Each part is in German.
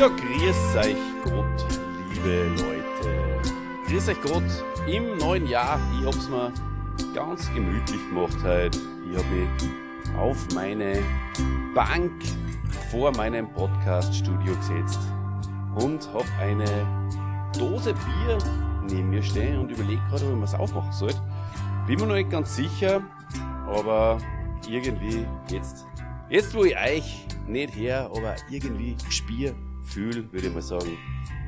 Ja, grüß euch Gott, liebe Leute. Grüß euch Gott im neuen Jahr. Ich hab's mir ganz gemütlich gemacht heute. Ich hab mich auf meine Bank vor meinem Podcast-Studio gesetzt und hab eine Dose Bier neben mir stehen und überlege gerade, ob ich was aufmachen soll. Bin mir noch nicht ganz sicher, aber irgendwie jetzt wo ich euch nicht her, aber irgendwie Spiel fühle, würde ich mal sagen.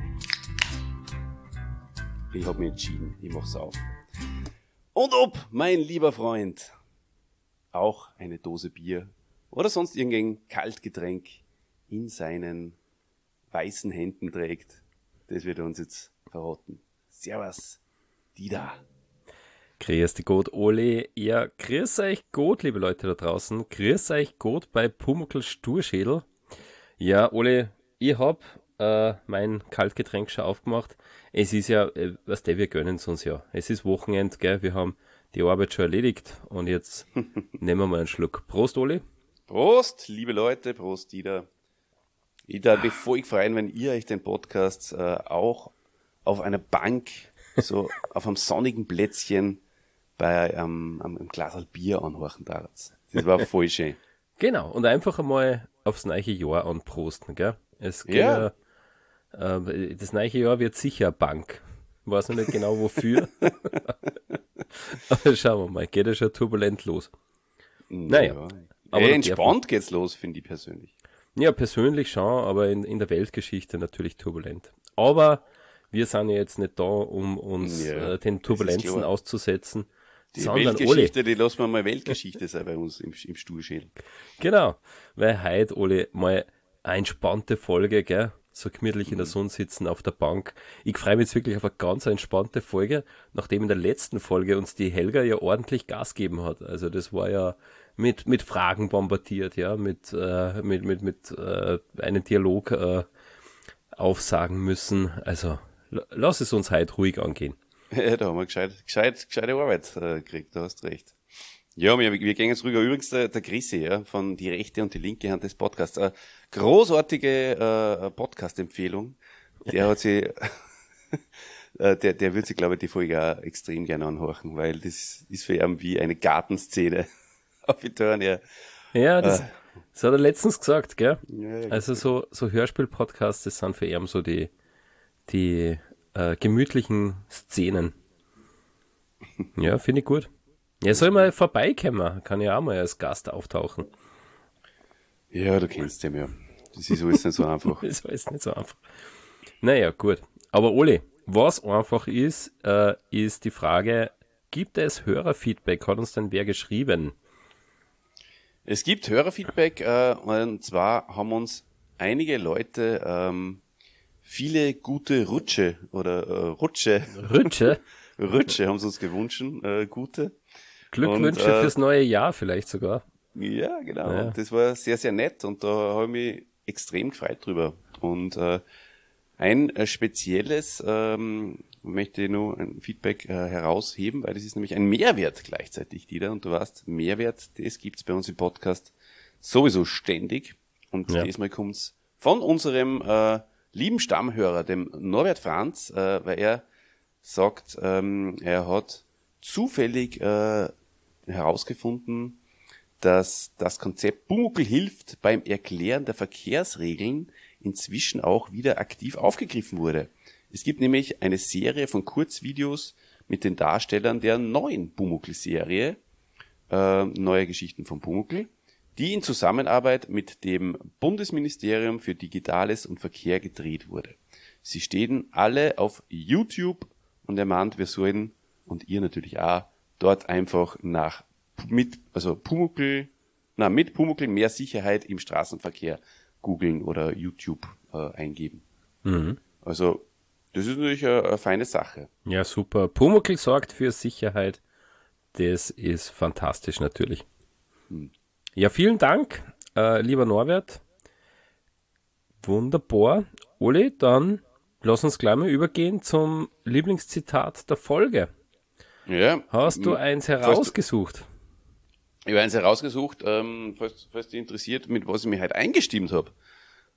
Ich habe mich entschieden, ich mach's auf. Und ob, mein lieber Freund, auch eine Dose Bier oder sonst irgendein Kaltgetränk in seinen weißen Händen trägt, das wird er uns jetzt verraten. Servus, Dida. Grüß dich Gott, Oli. Ja, grüß euch Gott, liebe Leute da draußen. Grüß euch Gott bei Pumuckl Sturschädel. Ja, Oli, ich hab mein Kaltgetränk schon aufgemacht. Es ist ja, wir gönnen es uns ja. Es ist Wochenend, gell? Wir haben die Arbeit schon erledigt und jetzt nehmen wir mal einen Schluck. Prost, Oli. Prost, liebe Leute, Prost, Dida. Ich darf mich voll freuen, wenn ihr euch den Podcast auch auf einer Bank, so auf einem sonnigen Plätzchen bei einem Glas Bier anhorchen darf. Das war voll schön. Genau, und einfach einmal aufs neue Jahr anprosten, gell? Es geht Ja. Das neue Jahr wird sicher eine Bank. Ich weiß noch nicht genau wofür. Aber schauen wir mal, geht ja schon turbulent los. Naja. Ja. Aber Entspannt geht's los, finde ich persönlich. Ja, persönlich schon, aber in der Weltgeschichte natürlich turbulent. Aber wir sind ja jetzt nicht da, um uns den Turbulenzen klar. auszusetzen, Die sondern Weltgeschichte, die lassen wir mal Weltgeschichte sein bei uns im Sturschädel. Genau, weil heute, Oli, mal eine entspannte Folge, gell? So gemütlich in der Sonne sitzen auf der Bank. Ich freue mich jetzt wirklich auf eine ganz entspannte Folge, nachdem in der letzten Folge uns die Helga ja ordentlich Gas gegeben hat. Also das war ja mit Fragen bombardiert, ja, mit einem Dialog aufsagen müssen. Also lass es uns heute ruhig angehen. Ja, da haben wir gescheite Arbeit gekriegt, da hast recht. Ja, wir gehen jetzt rüber. Übrigens der Chrissy, ja, von die rechte und die linke Hand des Podcasts. Großartige Podcast-Empfehlung. Der hat sie, der wird sich, glaube ich, die Folge auch extrem gerne anhorchen, weil das ist für ihn wie eine Gartenszene auf Eternia. Ja, das hat er letztens gesagt, gell? Ja, Also so Hörspiel-Podcasts, das sind für ihn so die gemütlichen Szenen. Ja, finde ich gut. Ja, soll mal vorbeikommen, kann ja auch mal als Gast auftauchen. Ja, du kennst den ja. Das ist alles nicht so einfach. Das ist alles nicht so einfach. Naja, gut. Aber Oli, was einfach ist, ist die Frage, gibt es Hörerfeedback? Hat uns denn wer geschrieben? Es gibt Hörerfeedback, und zwar haben uns einige Leute viele gute Rutsche Rütsche? Rutsche haben sie uns gewünscht, gute. Glückwünsche Und, fürs neue Jahr vielleicht sogar. Ja, genau. Ja. Und das war sehr, sehr nett und da habe ich mich extrem gefreut drüber. Und ein spezielles möchte ich nur ein Feedback herausheben, weil das ist nämlich ein Mehrwert gleichzeitig, Dieter. Und du weißt, Mehrwert, das gibt's bei uns im Podcast sowieso ständig. Und diesmal kommt's von unserem lieben Stammhörer, dem Norbert Franz, weil er sagt, er hat zufällig herausgefunden, dass das Konzept Pumuckl hilft beim Erklären der Verkehrsregeln inzwischen auch wieder aktiv aufgegriffen wurde. Es gibt nämlich eine Serie von Kurzvideos mit den Darstellern der neuen Pumuckl-Serie, Neue Geschichten von Pumuckl, die in Zusammenarbeit mit dem Bundesministerium für Digitales und Verkehr gedreht wurde. Sie stehen alle auf YouTube und er meint, wir sollen, und ihr natürlich auch, dort einfach mit Pumuckl mehr Sicherheit im Straßenverkehr googeln oder YouTube eingeben. Mhm. Also, das ist natürlich eine feine Sache. Ja, super. Pumuckl sorgt für Sicherheit. Das ist fantastisch natürlich. Ja, vielen Dank, lieber Norbert. Wunderbar. Oli, dann lass uns gleich mal übergehen zum Lieblingszitat der Folge. Ja. Hast du eins herausgesucht? Ich habe eins herausgesucht, falls dich interessiert, mit was ich mich heute eingestimmt habe.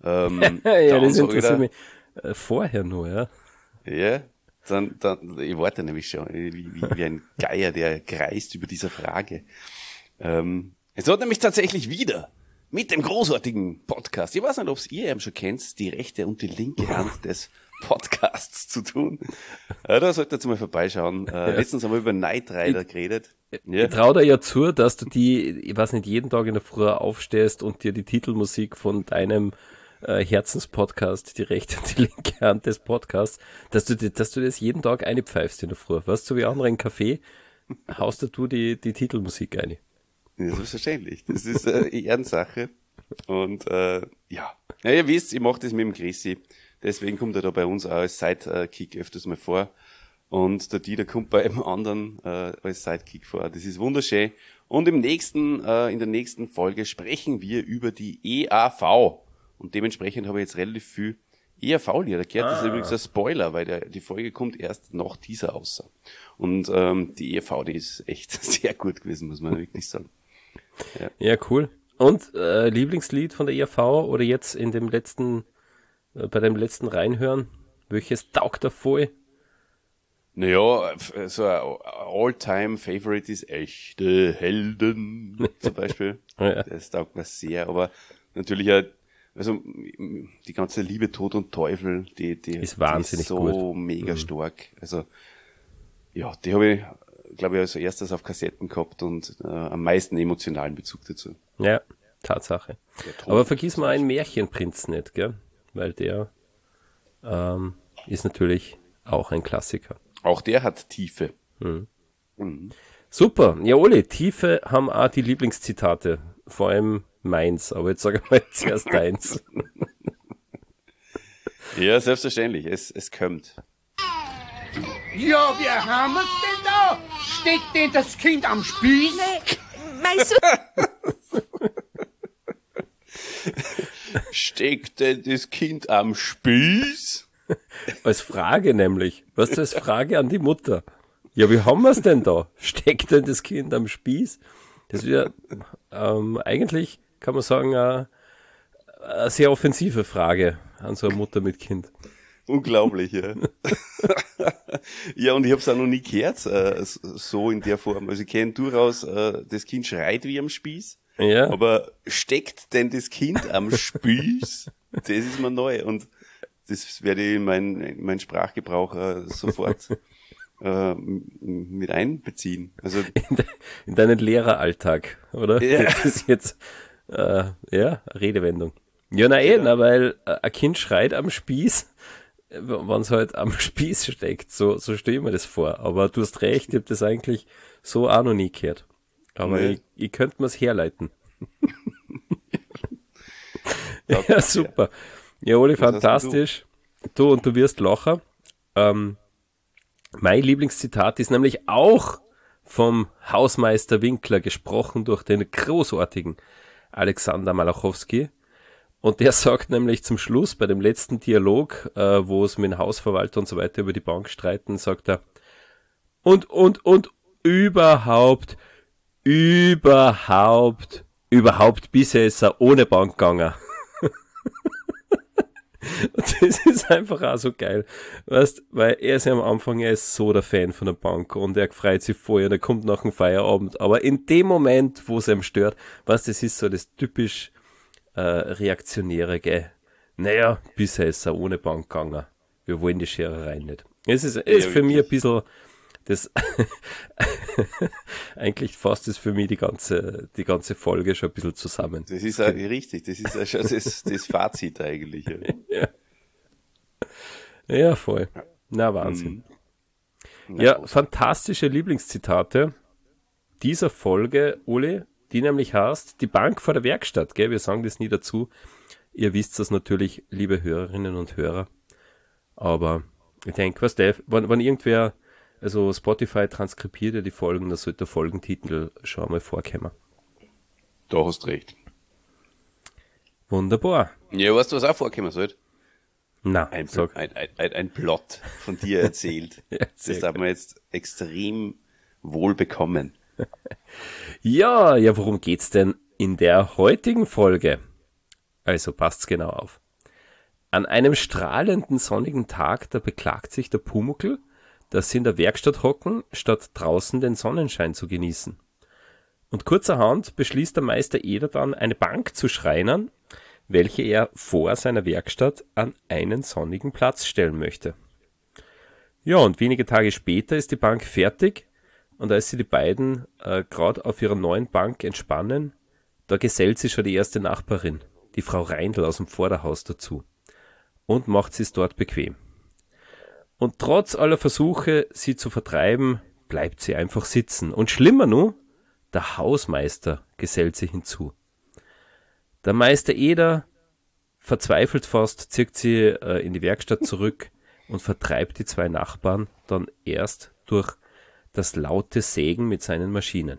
Ja, das interessiert mich vorher nur, ja. Ja, dann, ich warte nämlich schon, wie ein Geier, der kreist über dieser Frage. Es hat nämlich tatsächlich wieder mit dem großartigen Podcast, ich weiß nicht, ob es ihr eben schon kennt, die rechte und die linke Hand des Podcasts zu tun. Da solltet ihr mal vorbeischauen. Letztens haben wir über Knight Rider geredet. Ja. Ich traue dir ja zu, dass du ich weiß nicht, jeden Tag in der Früh aufstehst und dir die Titelmusik von deinem Herzenspodcast, die rechte und die linke Hand des Podcasts, dass du das jeden Tag einpfeifst in der Früh. Weißt du, wie andere im Café haust du die Titelmusik ein. Ja, selbstverständlich. Das ist eine Ehrensache. Und ja, ihr wisst, ich mache das mit dem Chrissy. Deswegen kommt er da bei uns auch als Sidekick öfters mal vor. Und der Dieter kommt bei einem anderen als Sidekick vor. Das ist wunderschön. Und in der nächsten Folge sprechen wir über die EAV. Und dementsprechend habe ich jetzt relativ viel EAV-Lieder gehört. Das ist übrigens ein Spoiler, weil die Folge kommt erst nach dieser außer. Und die EAV, die ist echt sehr gut gewesen, muss man wirklich sagen. Ja, cool. Und Lieblingslied von der EAV oder jetzt in dem letzten, bei dem letzten Reinhören, welches taugt da voll? Naja, so ein All-Time-Favorite ist Echte Helden zum Beispiel. Ja. Das taugt mir sehr, aber natürlich ja, also die ganze Liebe, Tod und Teufel, die ist wahnsinnig die ist so gut. mega stark. Also ja, die habe ich, glaube ich, als erstes auf Kassetten gehabt und am meisten emotionalen Bezug dazu. Ja, Tatsache. Aber vergiss mal einen Märchenprinz nicht, gell? Weil der ist natürlich auch ein Klassiker. Auch der hat Tiefe. Super. Ja, Oli, Tiefe haben auch die Lieblingszitate. Vor allem meins. Aber jetzt sage ich mal zuerst deins. Ja, selbstverständlich. Es kommt. Ja, wir haben es denn da? Steckt denn das Kind am Spieß? Meinst du? Steckt denn das Kind am Spieß? Als Frage nämlich. Was ist als Frage an die Mutter? Ja, wie haben wir es denn da? Steckt denn das Kind am Spieß? Das wäre eigentlich, kann man sagen, eine sehr offensive Frage an so eine Mutter mit Kind. Unglaublich, ja. Ja, und ich habe es auch noch nie gehört, so in der Form. Also ich kenne durchaus, das Kind schreit wie am Spieß, Ja. aber steckt denn das Kind am Spieß? Das ist mir neu und das werde ich in mein Sprachgebrauch sofort mit einbeziehen. Also In deinen Lehreralltag, oder? Ja. Das ist jetzt, Redewendung. Ja, weil ein Kind schreit am Spieß, wenn es halt am Spieß steckt. So stelle ich mir das vor. Aber du hast recht, ich habe das eigentlich so auch noch nie gehört. Aber Nee. ich könnte mir es herleiten. Ja, super. Ja, Oli, Was hast denn fantastisch. Du, und du wirst lachen. Mein Lieblingszitat ist nämlich auch vom Hausmeister Winkler gesprochen durch den großartigen Alexander Malachowski. Und der sagt nämlich zum Schluss bei dem letzten Dialog, wo es mit dem Hausverwalter und so weiter über die Bank streiten, sagt er, und überhaupt bisher ist er ohne Bank gegangen. Und das ist einfach auch so geil. Weißt, weil er ist ja am Anfang, er ist so der Fan von der Bank und er freut sich vorher und er kommt nach dem Feierabend. Aber in dem Moment, wo es ihm stört, weißt, das ist so das typisch Reaktionäre, gell? Naja, bisher ist er ohne Bank gegangen. Wir wollen die Scherereien nicht. Es ist für mich ein bisschen das eigentlich fasst es für mich die ganze Folge schon ein bisschen zusammen. das ist auch richtig, das ist ja schon das Fazit eigentlich. Ja. Ja, voll. Na, Wahnsinn. Na, Ja, fantastische Lieblingszitate dieser Folge, Uli, die nämlich heißt, die Bank vor der Werkstatt, gell? Wir sagen das nie dazu. Ihr wisst das natürlich, liebe Hörerinnen und Hörer. Aber ich denke, was wenn irgendwer, also Spotify transkribiert ja die Folgen, da sollte der Folgentitel schon einmal vorkommen. Da hast recht. Wunderbar. Ja, weißt du, was auch vorkommen sollte? Na, Ein sag. Plot von dir erzählt. Ja, sehr Das darf man jetzt extrem wohl bekommen. Ja, worum geht's denn in der heutigen Folge? Also passt's genau auf. An einem strahlenden sonnigen Tag, da beklagt sich der Pumuckl, dass sie in der Werkstatt hocken, statt draußen den Sonnenschein zu genießen. Und kurzerhand beschließt der Meister Eder dann, eine Bank zu schreinern, welche er vor seiner Werkstatt an einen sonnigen Platz stellen möchte. Ja, und wenige Tage später ist die Bank fertig, und als sie die beiden gerade auf ihrer neuen Bank entspannen, da gesellt sich schon die erste Nachbarin, die Frau Reindl aus dem Vorderhaus, dazu und macht sie es dort bequem. Und trotz aller Versuche, sie zu vertreiben, bleibt sie einfach sitzen. Und schlimmer nur, der Hausmeister gesellt sich hinzu. Der Meister Eder, verzweifelt fast, zieht sie in die Werkstatt zurück und vertreibt die zwei Nachbarn dann erst durch das laute Sägen mit seinen Maschinen.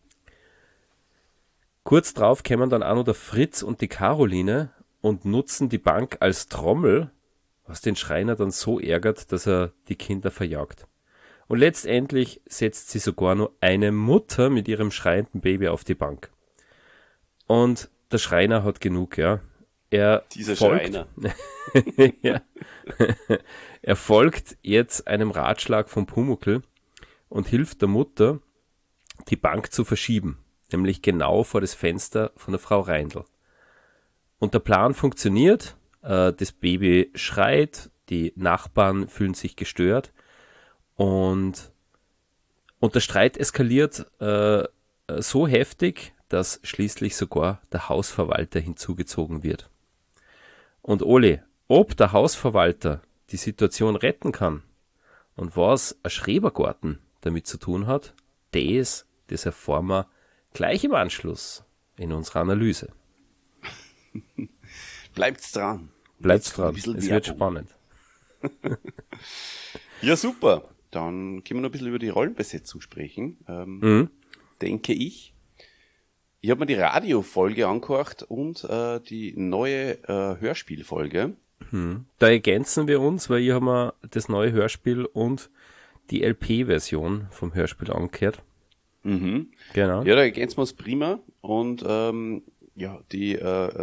Kurz drauf kämen dann auch noch der Fritz und die Caroline und nutzen die Bank als Trommel, was den Schreiner dann so ärgert, dass er die Kinder verjagt. Und letztendlich setzt sie sogar nur eine Mutter mit ihrem schreienden Baby auf die Bank. Und der Schreiner hat genug, ja. Schreiner. Ja. Er folgt jetzt einem Ratschlag von Pumuckl und hilft der Mutter, die Bank zu verschieben, nämlich genau vor das Fenster von der Frau Reindl. Und der Plan funktioniert, das Baby schreit, die Nachbarn fühlen sich gestört und der Streit eskaliert so heftig, dass schließlich sogar der Hausverwalter hinzugezogen wird. Und Oli, ob der Hausverwalter die Situation retten kann und was ein Schrebergarten damit zu tun hat, das erfahren wir gleich im Anschluss in unserer Analyse. Bleibt's dran. Bleibt's dran, es wird spannend. Ja, super. Dann können wir noch ein bisschen über die Rollenbesetzung sprechen. Denke ich. Ich habe mir die Radiofolge angehört und die neue Hörspielfolge. Da ergänzen wir uns, weil ich habe mir das neue Hörspiel und die LP-Version vom Hörspiel angehört. Mhm. Genau. Ja, da ergänzen wir uns prima. Und die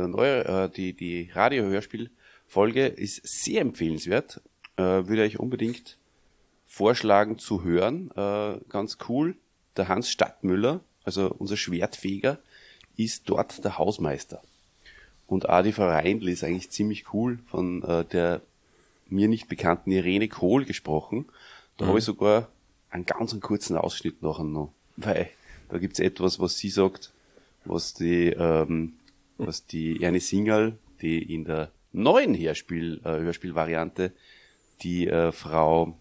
Radio-Hörspiel-Folge ist sehr empfehlenswert. Würde ich unbedingt vorschlagen zu hören. Ganz cool. Der Hans Stadtmüller, also unser Schwertfeger, ist dort der Hausmeister. Und auch die Frau Reindl ist eigentlich ziemlich cool, von der mir nicht bekannten Irene Kohl gesprochen. Da habe ich sogar einen ganz kurzen Ausschnitt nachher noch. Weil da gibt's etwas, was sie sagt, was die Ernie Singerl, die in der neuen Hörspielvariante die Frau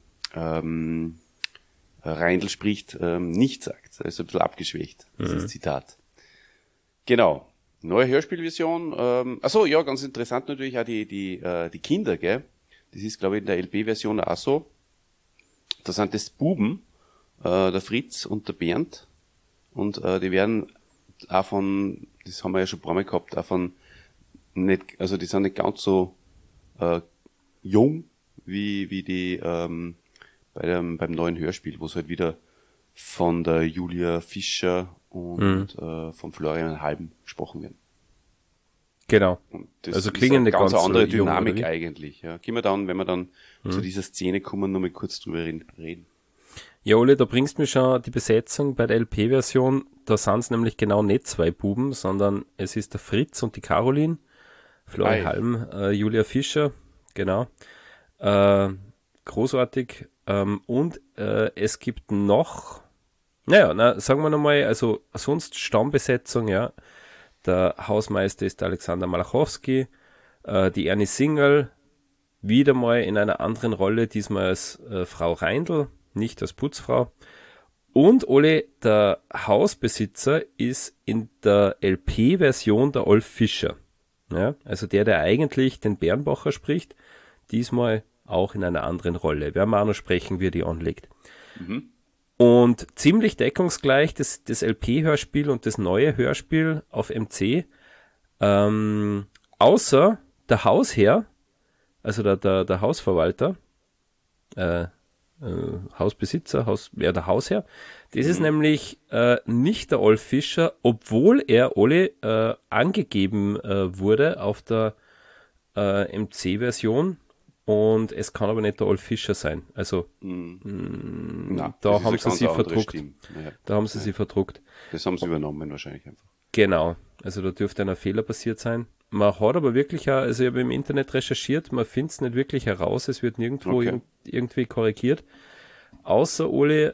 Reindl spricht, nicht sagt. Das ist ein bisschen abgeschwächt, dieses Zitat. Genau. Neue Hörspielversion. Ganz interessant natürlich auch die Kinder, gell? Das ist, glaube ich, in der LP-Version auch so. Da sind das Buben, der Fritz und der Bernd. Und die werden auch von, das haben wir ja schon ein paar Mal gehabt, die sind nicht ganz so jung wie die beim neuen Hörspiel, wo es halt wieder von der Julia Fischer und von Florian Halm gesprochen werden. Genau. Und das also ist klingen eine ganz andere jung, Dynamik eigentlich. Ja. Können wir dann, wenn wir dann zu dieser Szene kommen, noch mal kurz drüber reden. Ja, Ole, da bringst du mir schon die Besetzung bei der LP-Version. Da sind es nämlich genau nicht zwei Buben, sondern es ist der Fritz und die Caroline, Florian Halm, Julia Fischer, genau. Großartig. Und es gibt noch, sagen wir nochmal, also sonst Stammbesetzung, ja. Der Hausmeister ist Alexander Malachowski, die Ernie Singerl, wieder mal in einer anderen Rolle, diesmal als Frau Reindl, nicht als Putzfrau. Und Ole, der Hausbesitzer, ist in der LP-Version der Olf Fischer. Ja, also der eigentlich den Bernbacher spricht, diesmal auch in einer anderen Rolle. Werden wir auch noch sprechen, wie er die anlegt. Und ziemlich deckungsgleich das LP-Hörspiel und das neue Hörspiel auf MC, außer der Hausherr, also der Hausverwalter, Hausbesitzer, der Hausherr, das ist nämlich nicht der Olf Fischer, obwohl er Ole angegeben wurde auf der MC-Version und es kann aber nicht der Olf Fischer sein. Also Na, da das ist haben eine sie ganz sich andere verdruckt. Stimme. Ja. Da haben sie sich verdruckt. Das haben sie übernommen wahrscheinlich einfach. Genau, also da dürfte ein Fehler passiert sein. Man hat aber wirklich, also ich habe im Internet recherchiert, man findet es nicht wirklich heraus, es wird nirgendwo Okay. irgendwie korrigiert. Außer, Ole,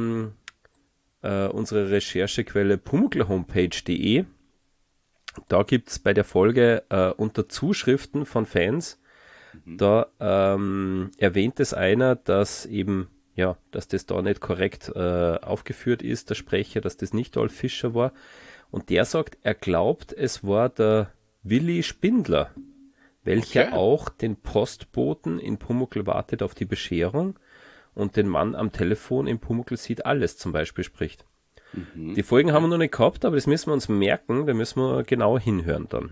unsere Recherchequelle pumucklerhomepage.de. Da gibt's bei der Folge unter Zuschriften von Fans, da erwähnt es einer, dass eben, ja, dass das da nicht korrekt aufgeführt ist, der Sprecher, dass das nicht Olf Fischer war. Und der sagt, er glaubt, es war der Willi Spindler, welcher Okay. auch den Postboten in Pumuckl wartet auf die Bescherung und den Mann am Telefon in Pumuckl sieht alles zum Beispiel spricht. Die Folgen haben wir noch nicht gehabt, aber das müssen wir uns merken, da müssen wir genau hinhören dann.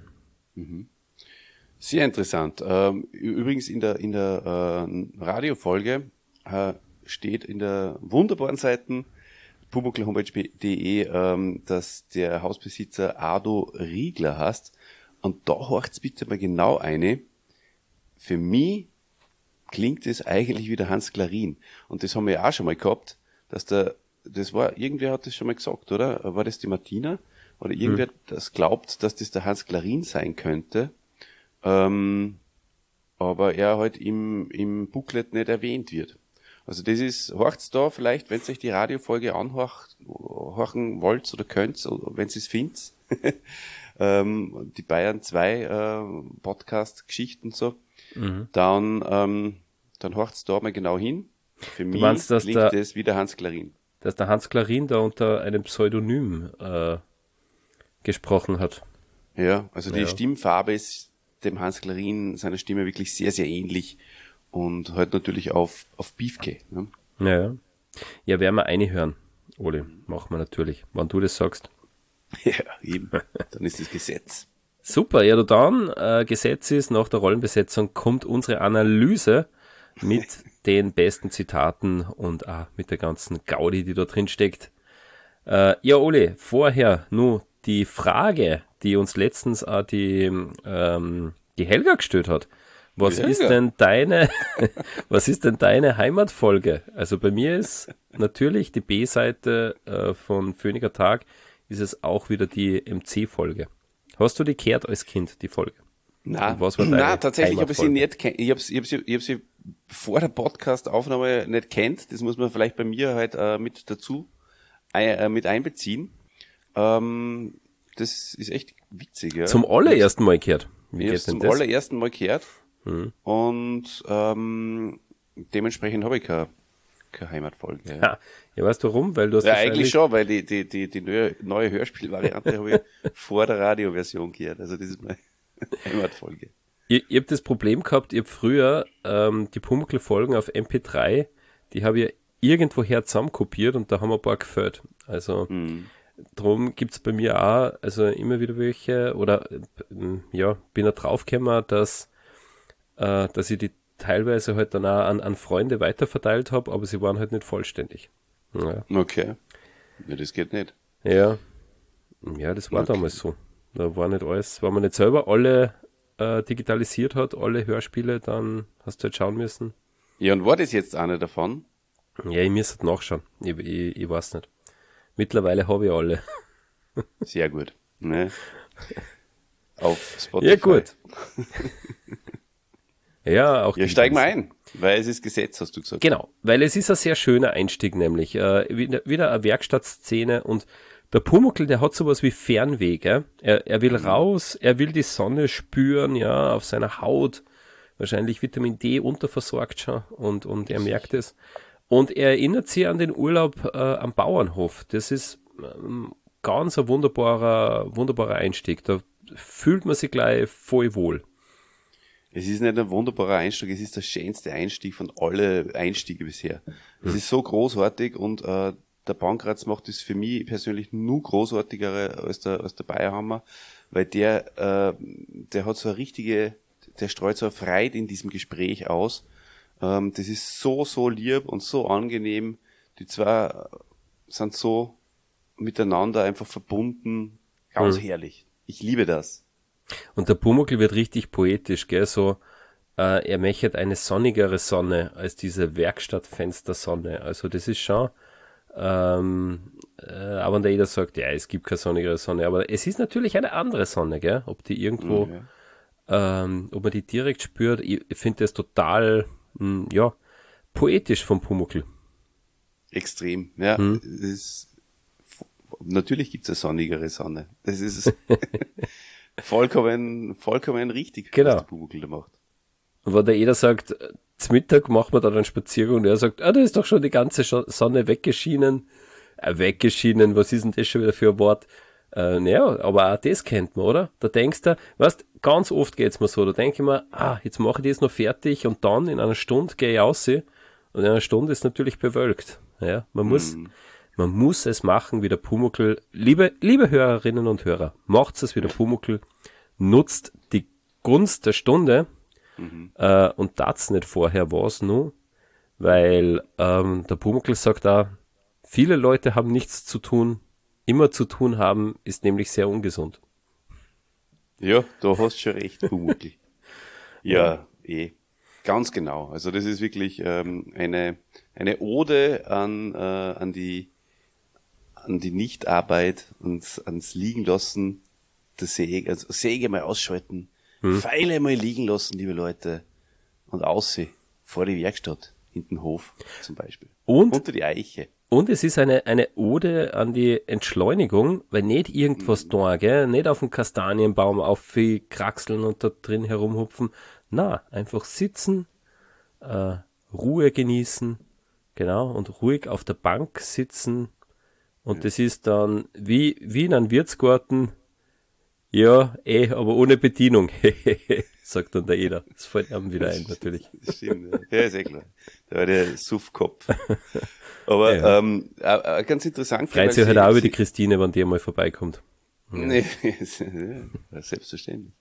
Sehr interessant. Übrigens in der Radiofolge steht in der wunderbaren Seiten pumucklerhomepage.de, dass der Hausbesitzer Ado Riegler heißt. Und da horcht's bitte mal genau eine. Für mich klingt es eigentlich wie der Hans Klarin. Und das haben wir ja auch schon mal gehabt, dass das war, irgendwer hat das schon mal gesagt, oder? War das die Martina? Oder irgendwer, das glaubt, dass das der Hans Klarin sein könnte. Aber er halt im Booklet nicht erwähnt wird. Also das ist, horcht's da vielleicht, wenn ihr euch die Radiofolge anhorchen wollt oder könnt, oder wenn ihr es findet. Die Bayern 2 Podcast-Geschichten so, dann horcht's da mal genau hin. Für mich meinst, dass klingt das wie der Hans Klarin. Dass der Hans Klarin da unter einem Pseudonym gesprochen hat. Ja, also die Ja. Stimmfarbe ist dem Hans Klarin seiner Stimme wirklich sehr, sehr ähnlich und halt natürlich auf Beefke. Ne? Ja, ja, werden wir eine hören, Ole, machen wir natürlich, wann du das sagst. Ja, eben. Dann ist das Gesetz. Super, ja, dann Gesetz ist, nach der Rollenbesetzung kommt unsere Analyse mit den besten Zitaten und auch mit der ganzen Gaudi, die da drin steckt. Ja, Ole, vorher nur die Frage, die uns letztens auch die Helga gestellt hat. Was Die ist Helga? denn deine, was ist denn deine Heimatfolge? Also bei mir ist natürlich die B-Seite von Phöniger Tag, ist es auch wieder die MC-Folge. Hast du die gehört als Kind, die Folge? Na, Und was war deine tatsächlich habe ich sie Heimatfolge? nicht ich hab sie vor der Podcast-Aufnahme nicht kennt. Das muss man vielleicht bei mir halt mit dazu mit einbeziehen. Das ist echt witzig, ja. Zum allerersten Mal gehört. Wie Ich habe geht es denn zum das? allerersten Mal gehört. Und dementsprechend habe ich keine Heimatfolge. Ja. Ja, weißt du warum? Weil du hast Ja, wahrscheinlich- eigentlich schon, weil die neue Hörspielvariante habe ich vor der Radioversion gehört. Also das ist meine Heimatfolge. Ich hab das Problem gehabt, ich hab früher die Pumuckl-Folgen auf MP3, die habe ich irgendwoher zusammenkopiert und da haben ein paar gefällt. Also drum gibt's bei mir auch also immer wieder welche oder ja, bin da draufgekommen, dass ich die teilweise halt dann auch an Freunde weiterverteilt habe, aber sie waren halt nicht vollständig. Ja, Okay. Ja, das geht nicht. ja, das war Okay. damals so. Da war nicht alles, wenn man nicht selber alle digitalisiert hat, alle Hörspiele, dann hast du halt schauen müssen. Ja, und war das jetzt einer davon? Ja, ich müsste nachschauen. Ich weiß nicht. Mittlerweile habe ich alle. Sehr gut. Ne? Auf Spotify. Ja, gut. Ja, auch Ja, steigen wir ein, weil es ist Gesetz, hast du gesagt. Genau, weil es ist ein sehr schöner Einstieg, nämlich wieder eine Werkstattszene und der Pumuckl, der hat sowas wie Fernweh, gell? Er will raus, er will die Sonne spüren, ja, auf seiner Haut, wahrscheinlich Vitamin D unterversorgt schon und er merkt es. Und er erinnert sich an den Urlaub am Bauernhof. Das ist ganz ein wunderbarer Einstieg. Da fühlt man sich gleich voll wohl. Es ist nicht ein wunderbarer Einstieg, es ist der schönste Einstieg von alle Einstiege bisher. Es ist so großartig und der Pankratz macht es für mich persönlich nur großartiger als der Bayerhammer, weil der hat so eine richtige, der streut so eine Freude in diesem Gespräch aus. Das ist so lieb und so angenehm. Die zwei sind so miteinander einfach verbunden. Ganz herrlich. Ich liebe das. Und der Pumuckl wird richtig poetisch, gell, so, er möchte eine sonnigere Sonne als diese Werkstattfenstersonne. Also das ist schon, aber wenn der jeder sagt, ja, es gibt keine sonnigere Sonne, aber es ist natürlich eine andere Sonne, gell, ob die irgendwo, ob man die direkt spürt, ich finde das total, ja, poetisch vom Pumuckl. Extrem, ja. Natürlich gibt's eine sonnigere Sonne. Das ist vollkommen richtig, Genau. was der Pumuckl da macht. Und wenn der jeder sagt, zum Mittag machen wir dann einen Spaziergang und er sagt, da ist doch schon die ganze Sonne weggeschienen. Weggeschienen, was ist denn das schon wieder für ein Wort? Naja, aber auch das kennt man, oder? Da denkst du, weißt, ganz oft geht's mir so, da denke ich mir, jetzt mache ich das noch fertig und dann in einer Stunde gehe ich raus und in einer Stunde ist natürlich bewölkt. Ja, man muss es machen wie der Pumuckl. Liebe Hörerinnen und Hörer, macht's es wie der Pumuckl, nutzt die Gunst der Stunde und tat's nicht vorher was nur, weil der Pumuckl sagt da, viele Leute haben nichts zu tun, immer zu tun haben, ist nämlich sehr ungesund. Ja, da hast du schon recht, Pumuckl. Ja, ganz genau. Also das ist wirklich eine Ode an die Nichtarbeit und ans Liegenlassen der Säge, also Säge mal ausschalten, Pfeile mal liegen lassen, liebe Leute, und aussehen vor die Werkstatt, in den Hof zum Beispiel. Und unter die Eiche. Und es ist eine Ode an die Entschleunigung, weil nicht irgendwas tun, gell? Nicht auf dem Kastanienbaum aufkraxeln und da drin herumhupfen. Na, einfach sitzen, Ruhe genießen, genau, und ruhig auf der Bank sitzen. Und das ist dann wie in einem Wirtsgarten, ja, aber ohne Bedienung, sagt dann der Eder. Das fällt einem wieder ein, natürlich. Das stimmt, ja, ist klar. Da war der Suffkopf. Aber ganz interessant. Freut sich halt auch über die Christine, wenn die einmal vorbeikommt. Nee, ja, selbstverständlich.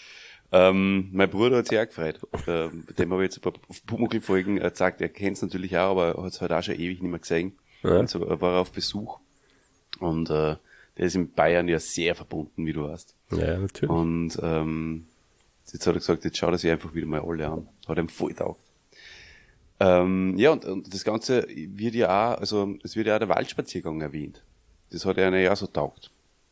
Mein Bruder hat sich auch gefreut. Dem habe ich jetzt ein paar Pumuckl-Folgen gezeigt. Er kennt es natürlich auch, aber hat es halt auch schon ewig nicht mehr gesehen. Ja. Und so war er auf Besuch. Und der ist in Bayern ja sehr verbunden, wie du weißt. Ja, natürlich. Und jetzt hat er gesagt, jetzt schaut er sich einfach wieder mal alle an. Hat ihm voll getaugt. Ja, und das Ganze wird ja auch, also es wird ja auch der Waldspaziergang erwähnt. Das hat er ja so taugt.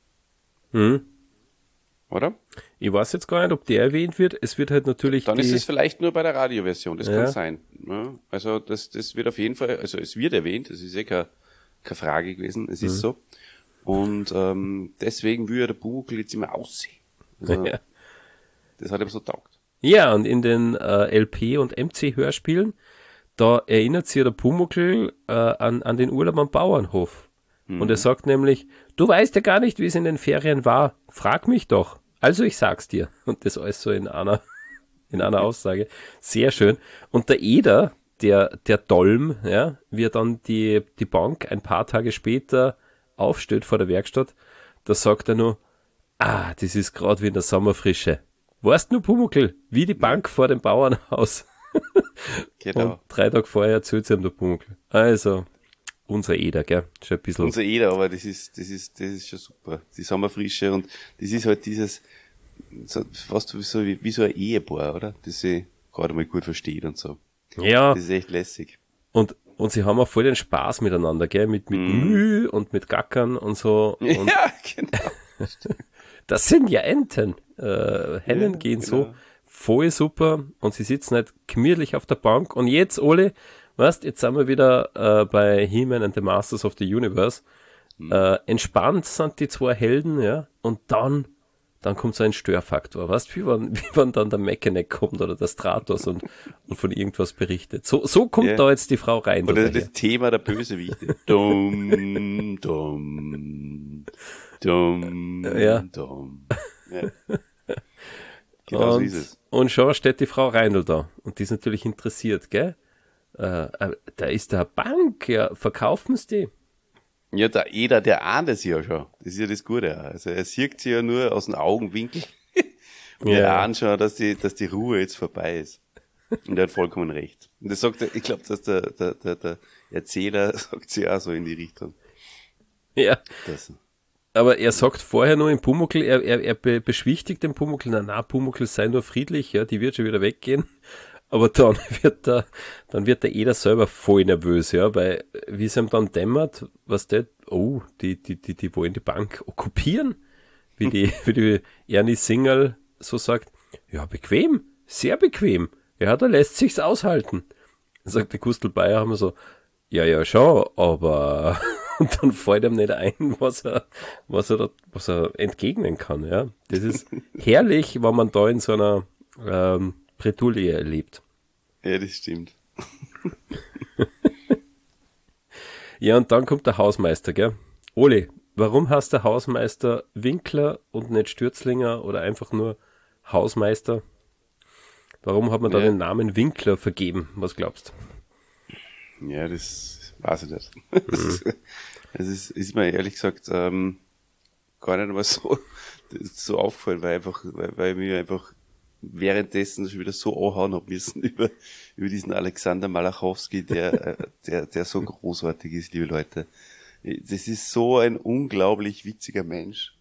Oder? Ich weiß jetzt gar nicht, ob der erwähnt wird. Es wird halt natürlich Dann ist es vielleicht nur bei der Radioversion, das Ja. kann sein. Ja, also das wird auf jeden Fall, also es wird erwähnt, das ist keine Frage gewesen, es ist so. Und deswegen will ja der Pumuckl jetzt immer aussehen. Also, Ja. das hat ihm so taugt. Ja, und in den LP- und MC-Hörspielen, da erinnert sich der Pumuckl an den Urlaub am Bauernhof. Und er sagt nämlich, du weißt ja gar nicht, wie es in den Ferien war. Frag mich doch. Also ich sag's dir. Und das alles so in einer Aussage. Sehr schön. Und der Eder, der Dolm, ja, wie er dann die Bank ein paar Tage später aufstellt vor der Werkstatt, da sagt er nur, das ist gerade wie in der Sommerfrische. Weißt du, Pumuckl, wie die Bank vor dem Bauernhaus. Genau. Und 3 Tage vorher erzählt sie ihm der Pumuckl. Also, unser Eder, gell? Schon ein bisschen. Unser Eder, aber das ist schon super. Die Sommerfrische und das ist halt dieses, so, fast so wie so ein Ehepaar, oder? Das sich gerade mal gut versteht und so. Ja, Das ist echt lässig. und sie haben auch voll den Spaß miteinander, gell? Mit Mühe und mit Gackern und so. Und Ja, genau. das sind ja Enten. Hennen gehen so genau. voll super und sie sitzen halt gemütlich auf der Bank. Und jetzt, Ole, weißt, jetzt sind wir wieder bei He-Man and the Masters of the Universe. Entspannt sind die zwei Helden, ja, und dann kommt so ein Störfaktor, weißt, wie wenn dann der Mechanic kommt oder der Stratos und von irgendwas berichtet. So kommt Ja. da jetzt die Frau rein. Oder daher. das Thema der Bösewichte. Dumm, dumm, dumm, Ja. dumm. Ja. Genau so ist es. Und schon steht die Frau Reindl da. Und die ist natürlich interessiert, gell? Da ist der Bank, ja, verkaufen sie die? Ja, der Eder, der ahnt es ja schon. Das ist ja das Gute. Also er sieht sie ja nur aus dem Augenwinkel. Und Ja. er ahnt schon, dass die Ruhe jetzt vorbei ist. Und er hat vollkommen recht. Und das sagt er, ich glaube, dass der Erzähler sagt sie auch so in die Richtung. Ja. Das. Aber er sagt vorher nur im Pumuckl, er beschwichtigt den Pumuckl, na, Pumuckl sei nur friedlich, ja, die wird schon wieder weggehen. Aber dann wird der Eder selber voll nervös, ja, weil, wie es ihm dann dämmert, was die wollen die Bank okkupieren, wie die Ernie Singerl so sagt, ja, bequem, sehr bequem, ja, da lässt sich's aushalten. Dann sagt der Gustl Bayer immer so, ja, schon, aber, und dann fällt ihm nicht ein, was er entgegnen kann, ja. Das ist herrlich, wenn man da in so einer, Bretouille lebt. Ja, das stimmt. Ja, und dann kommt der Hausmeister, gell? Oli, warum heißt der Hausmeister Winkler und nicht Stürzlinger oder einfach nur Hausmeister? Warum hat man da den Namen Winkler vergeben? Was glaubst du? Ja, das weiß ich nicht. Das ist mir ehrlich gesagt gar nicht mal so aufgefallen, weil mir einfach währenddessen schon wieder so anhauen hab müssen über diesen Alexander Malachowski, der so großartig ist, liebe Leute. Das ist so ein unglaublich witziger Mensch.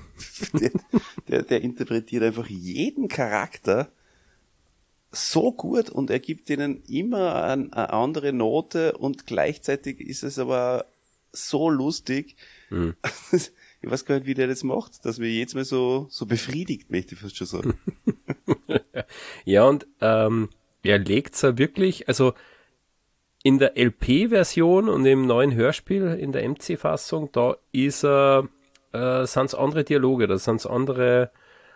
Der interpretiert einfach jeden Charakter so gut und er gibt ihnen immer eine andere Note und gleichzeitig ist es aber so lustig. Mhm. Ich weiß gar nicht, wie der das macht, dass wir jetzt mal so befriedigt, möchte ich fast schon sagen. Ja, und er legt's ja wirklich, also in der LP-Version und im neuen Hörspiel, in der MC-Fassung, da ist sind's andere Dialoge, da sind's andere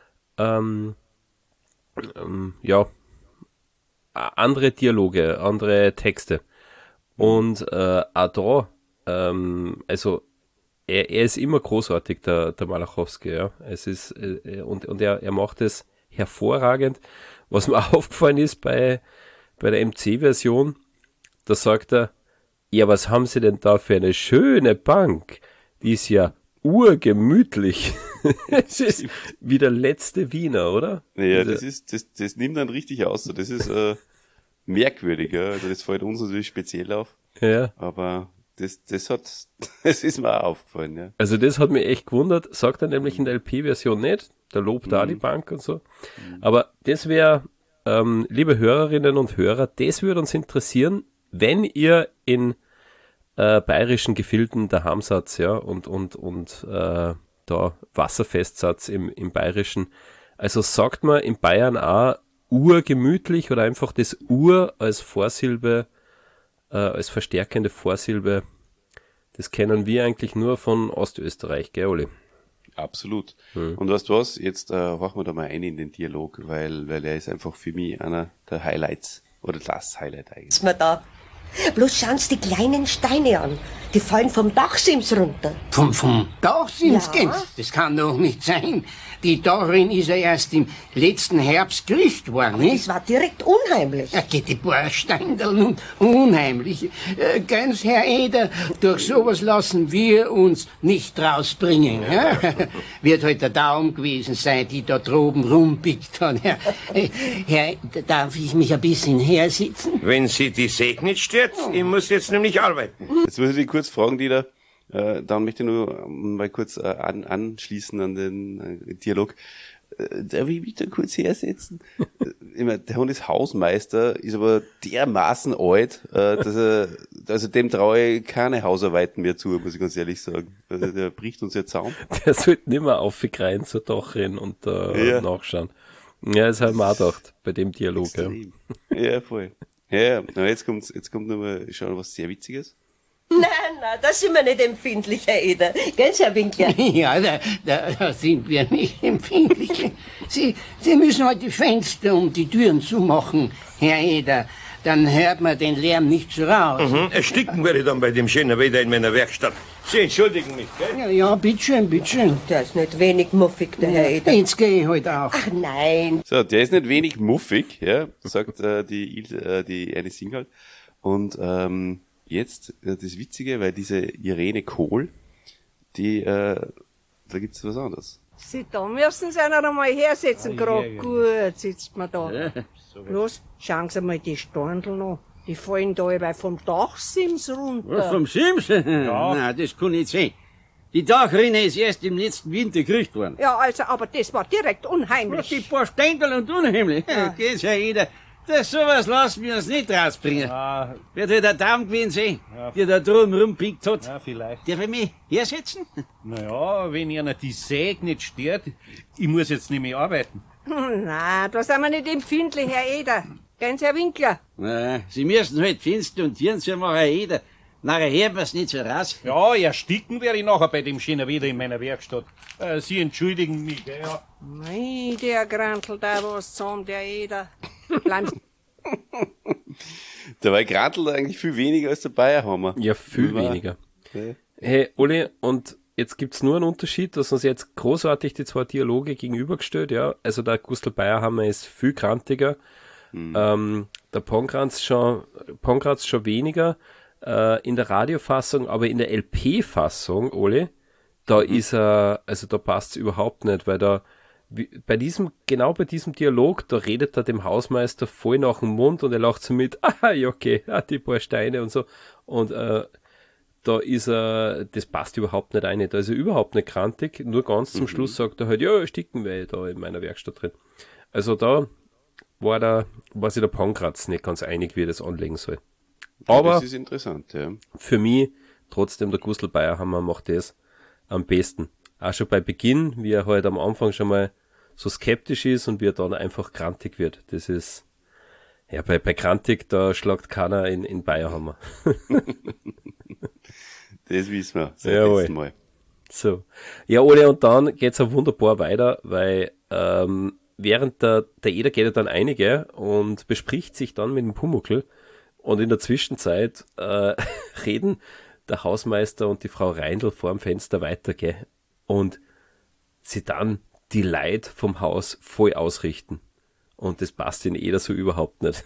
andere Dialoge, andere Texte. Und auch da, also er ist immer großartig, der Malachowski, ja. Es ist, und er macht es hervorragend. Was mir aufgefallen ist bei der MC-Version, da sagt er, ja, was haben Sie denn da für eine schöne Bank? Die ist ja urgemütlich. Es ist wie der letzte Wiener, oder? Naja, das nimmt dann richtig aus. Das ist merkwürdig, ja. Also das fällt uns natürlich speziell auf. Ja. Aber das ist mir auch aufgefallen, ja. Also das hat mich echt gewundert, sagt er nämlich in der LP-Version nicht, da lobt da die Bank und so. Aber das wäre, liebe Hörerinnen und Hörer, das würde uns interessieren, wenn ihr in bayerischen Gefilden daheim seid, ja, und da wasserfest seid im Bayerischen. Also sagt man in Bayern auch urgemütlich oder einfach das Ur als Vorsilbe, als verstärkende Vorsilbe, das kennen wir eigentlich nur von Ostösterreich, gell, Oli? Absolut. Und weißt du was, jetzt machen wir da mal ein in den Dialog, weil er ist einfach für mich einer der Highlights, oder das Highlight eigentlich. Ist mir da. Bloß schauen's die kleinen Steine an. Die fallen vom Dachsims runter. Vom Dachsims, Ja. Gänse? Das kann doch nicht sein. Die Dachin ist ja erst im letzten Herbst gerichtet worden, Das nicht? war direkt unheimlich. Ja, geht die paar Steindeln und unheimlich. Ganz Herr Eder, durch sowas lassen wir uns nicht rausbringen. Ja? Wird halt der Daumen gewesen sein, die da droben rumpickt hat. Ja. Herr, darf ich mich ein bisschen hersitzen? Wenn Sie die Säge nicht stört, ich muss jetzt nämlich arbeiten. Jetzt muss ich dich kurz fragen, Dieter, dann möchte ich nur mal kurz anschließen an den Dialog. Darf ich mich da kurz hersetzen? Ich meine, der Hund ist Hausmeister, ist aber dermaßen alt, also dem traue ich keine Hausarbeiten mehr zu, muss ich ganz ehrlich sagen. Also der bricht uns jetzt zusammen. Der sollte nicht mehr aufgreien zur Dachin und nachschauen. Ja, das haben wir auch gedacht, bei dem Dialog. Ja. Ja, voll. Ja, na, jetzt kommt noch mal, schauen was sehr Witziges. Nein, da sind wir nicht empfindlich, Herr Eder. Gell, Herr Winkler? Ja, da sind wir nicht empfindlich. Sie müssen halt die Fenster und die Türen zumachen, Herr Eder. Dann hört man den Lärm nicht so raus. Ersticken werde ich dann bei dem schönen Wetter in meiner Werkstatt. Sie entschuldigen mich, gell? Ja, bitteschön, bitteschön. Der ist nicht wenig muffig, der Herr Eder. Jetzt gehe ich halt auch. Ach nein. So, der ist nicht wenig muffig, ja, sagt die eine Single. Und jetzt das Witzige, weil diese Irene Kohl, da gibt's was anderes. Sie, da müssen Sie einer einmal hersetzen, grad gut sitzt man da. Bloß, schauen Sie mal die Storndl noch. Die fallen da bei vom Dachsims runter. Was, vom Sims? Ja. Nein, das kann nicht sein. Die Dachrinne ist erst im letzten Winter gekriegt worden. Ja, also, aber das war direkt unheimlich. Die paar Ständel und unheimlich. Ja. Geht's ja jeder. Das sowas lassen wir uns nicht rausbringen. Ja. Wird halt der Daum gewesen sein, der da drum rumpickt hat. Ja, vielleicht. Darf ich mich hersetzen? Naja, wenn ihr die Säge nicht stört, ich muss jetzt nicht mehr arbeiten. Na, da sind wir nicht empfindlich, Herr Eder. Gehen Sie, Herr Winkler. Na, Sie müssen halt Fenster und Türen zu machen, jeder. Nachher hört man's nicht so raus. Ja, ersticken werde ich nachher bei dem schönen Wetter in meiner Werkstatt. Sie entschuldigen mich, gell, ja. Mei, der Grantl da was zusammen, der Eder. Bleiben Sie. Dabei Grantl eigentlich viel weniger als der Bayerhammer. Ja, viel weniger. Okay. Hey, Uli, und jetzt gibt's nur einen Unterschied, dass uns jetzt großartig die zwei Dialoge gegenübergestellt, ja. Also der Gustl Bayerhammer ist viel krantiger, der Pongratz schon weniger, in der Radiofassung, aber in der LP-Fassung, Uli, da ist er, also da passt's überhaupt nicht, weil da, genau bei diesem Dialog, da redet er dem Hausmeister voll nach dem Mund und er lacht so mit, ja, okay, die paar Steine und so, und da ist er, das passt überhaupt nicht rein, da ist er überhaupt nicht krantig, nur ganz zum Schluss sagt er halt, ja, ersticken wir da in meiner Werkstatt drin. Also da war sich der Pongratz nicht ganz einig, wie er das anlegen soll. Aber das ist interessant, ja. für mich trotzdem der Gustl Bayerhammer macht das am besten. Auch schon bei Beginn, wie er halt am Anfang schon mal so skeptisch ist und wie er dann einfach krantig wird. Das ist, ja, bei krantig, da schlagt keiner in Bayerhammer. Das wissen wir seit Jawohl. letztem Mal. So. Ja, Ole, und dann geht's auch wunderbar weiter, weil während der Eder geht ja dann einige und bespricht sich dann mit dem Pumuckl und in der Zwischenzeit reden der Hausmeister und die Frau Reindl vor dem Fenster weiter, gell? Und sie dann die Leid vom Haus voll ausrichten. Und das passt in Eder so überhaupt nicht.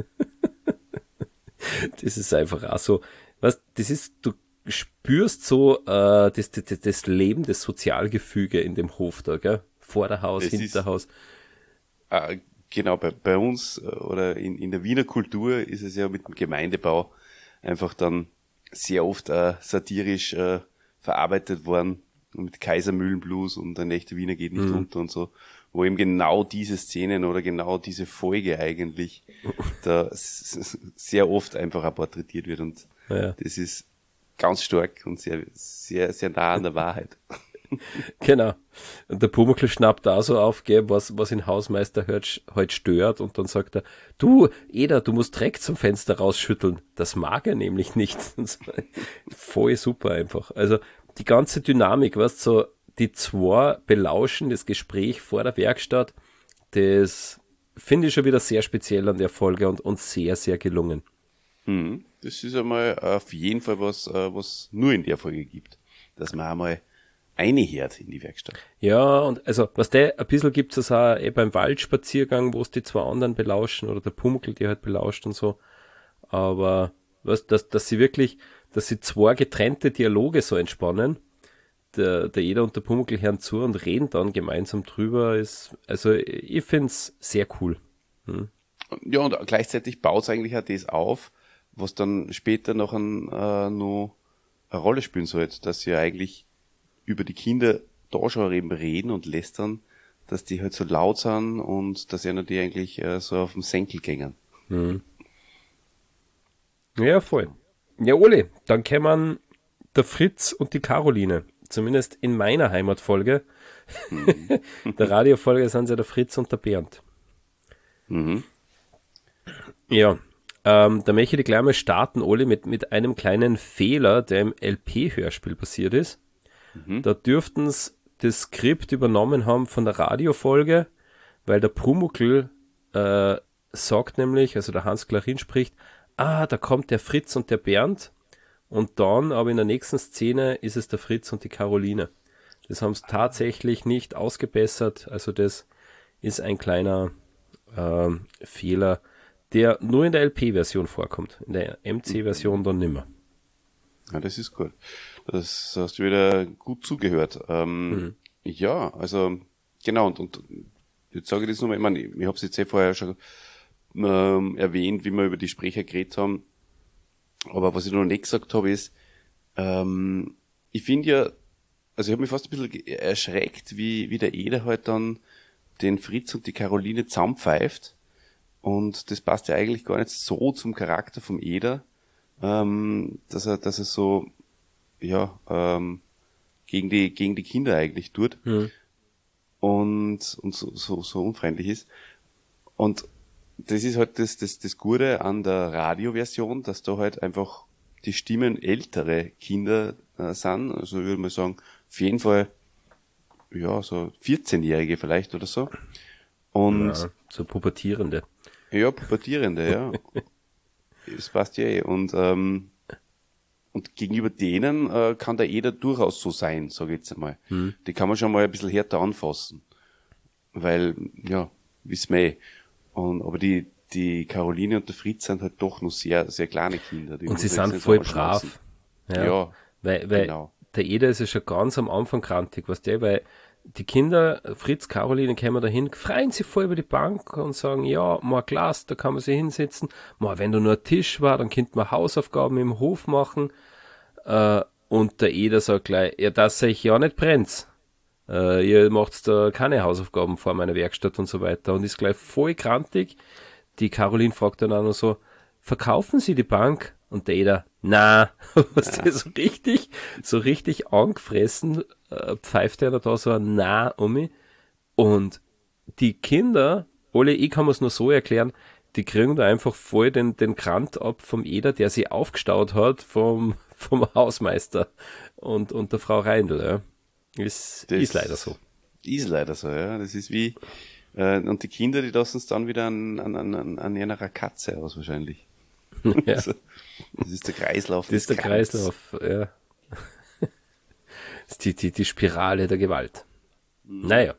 Das ist einfach auch so, was, das ist, du spürst so das Leben, das Sozialgefüge in dem Hof da, gell? Vorderhaus, Das Hinterhaus. Genau, bei uns oder in der Wiener Kultur ist es ja mit dem Gemeindebau einfach dann sehr oft satirisch verarbeitet worden, mit Kaisermühlenblues und der Nächte Wiener geht nicht unter und so, wo eben genau diese Szenen oder genau diese Folge eigentlich da sehr oft einfach porträtiert wird und das ist ganz stark und sehr, sehr, sehr nah an der Wahrheit. Genau. Und der Pumuckl schnappt da so auf, gell, was den Hausmeister halt stört und dann sagt er, du, Eder, du musst Dreck zum Fenster rausschütteln. Das mag er nämlich nicht. Voll super einfach. Also die ganze Dynamik, weißt so, die zwei belauschen das Gespräch vor der Werkstatt, das finde ich schon wieder sehr speziell an der Folge und sehr, sehr gelungen. Das ist einmal auf jeden Fall was nur in der Folge gibt, dass man einmal einhört in die Werkstatt. Ja, und also, was der ein bisschen gibt's das auch beim Waldspaziergang, wo es die zwei anderen belauschen oder der Pumuckl, die halt belauscht und so. Aber was, dass sie zwei getrennte Dialoge so entspannen. Der Eder und der Pumuckl hören zu und reden dann gemeinsam drüber, ist, also ich find's sehr cool. Ja, und gleichzeitig baut es eigentlich auch das auf, was dann später noch noch eine Rolle spielen soll, dass sie ja eigentlich über die Kinder da schon eben reden und lästern, dass die halt so laut sind und dass einer die eigentlich so auf dem Senkel gängen. Ja, voll. Ja, Ole, dann kämen der Fritz und die Caroline. Zumindest in meiner Heimatfolge. Der Radiofolge sind ja der Fritz und der Bernd. Ja, da möchte ich gleich mal starten, Ole, mit einem kleinen Fehler, der im LP-Hörspiel passiert ist. Da dürften sie das Skript übernommen haben von der Radiofolge, weil der Pumuckl sagt nämlich, also der Hans Klarin spricht, da kommt der Fritz und der Bernd und dann, aber in der nächsten Szene ist es der Fritz und die Caroline. Das haben sie tatsächlich nicht ausgebessert, also das ist ein kleiner Fehler, der nur in der LP-Version vorkommt, in der MC-Version dann nimmer. Ja, das ist gut. Das hast du wieder gut zugehört. Ja, also genau, und jetzt sage ich das nochmal, ich meine, ich habe es jetzt vorher schon erwähnt, wie wir über die Sprecher geredet haben, aber was ich noch nicht gesagt habe ist, ich finde ja, also ich habe mich fast ein bisschen erschreckt, wie der Eder halt dann den Fritz und die Caroline zusammenpfeift. Und das passt ja eigentlich gar nicht so zum Charakter vom Eder, dass er so, ja, gegen die Kinder eigentlich tut. Und so unfreundlich ist. Und das ist halt das Gute an der Radioversion, dass da halt einfach die Stimmen ältere Kinder sind. Also würde man sagen, auf jeden Fall, ja, so 14-Jährige vielleicht oder so. Und ja, so Pubertierende. Ja, Pubertierende, ja. Das passt ja eh. Und gegenüber denen kann der Eder durchaus so sein, sage ich jetzt einmal. Die kann man schon mal ein bisschen härter anfassen. Weil, ja, wissen wir eh. Aber die Caroline und der Fritz sind halt doch noch sehr, sehr kleine Kinder. Und sie sind voll brav. Ja, weil genau. Der Eder ist ja schon ganz am Anfang krantig, weißt du, weil die Kinder, Fritz, Caroline, kommen da hin, freuen sich voll über die Bank und sagen, ja, mal ein Glas, da kann man sich hinsetzen. Mal, wenn da nur ein Tisch war, dann könnte man Hausaufgaben im Hof machen. Und der Eder sagt gleich, ja, dass ich ja nicht brennt. Ihr macht da keine Hausaufgaben vor meiner Werkstatt und so weiter und ist gleich voll krantig. Die Caroline fragt dann auch noch so, verkaufen Sie die Bank? Und der Eder, na, was der so richtig angefressen, pfeift er da so ein Na um mich. Und die Kinder, alle, ich kann mir's nur so erklären, die kriegen da einfach voll den Krant ab vom Eder, der sie aufgestaut hat vom Hausmeister und der Frau Reindl, ja. Ist leider so. Ist leider so, ja. Das ist wie, und die Kinder, die lassen es dann wieder an einer Katze aus, wahrscheinlich. Ja. Also, das ist der Kreislauf. Das ist der Kreislauf, ja. Das ist die Spirale der Gewalt. Naja.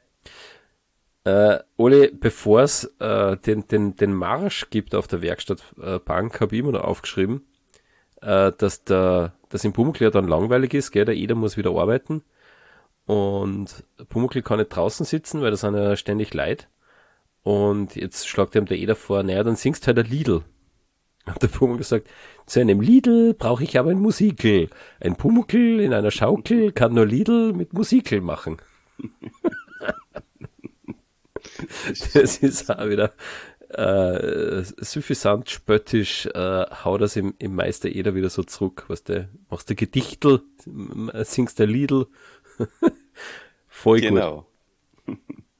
Oli, bevor es den Marsch gibt auf der Werkstattbank, habe ich immer noch aufgeschrieben, dass im Pumuckl ja dann langweilig ist, gell? Der Eder muss wieder arbeiten und Pumuckl kann nicht draußen sitzen, weil da sind ja ständig Leute. Und jetzt schlagt ihm der Eder vor, naja, dann singst halt ein Liedl. Und der Pumuckl sagt, zu einem Liedl brauche ich aber ein Musikel. Ein Pumuckl in einer Schaukel kann nur Liedl mit Musikel machen. Das ist auch wieder suffisant spöttisch, haut das im Meister Eder wieder so zurück, was du machst du Gedichtel, singst der Liedl. Voll genau. Gut.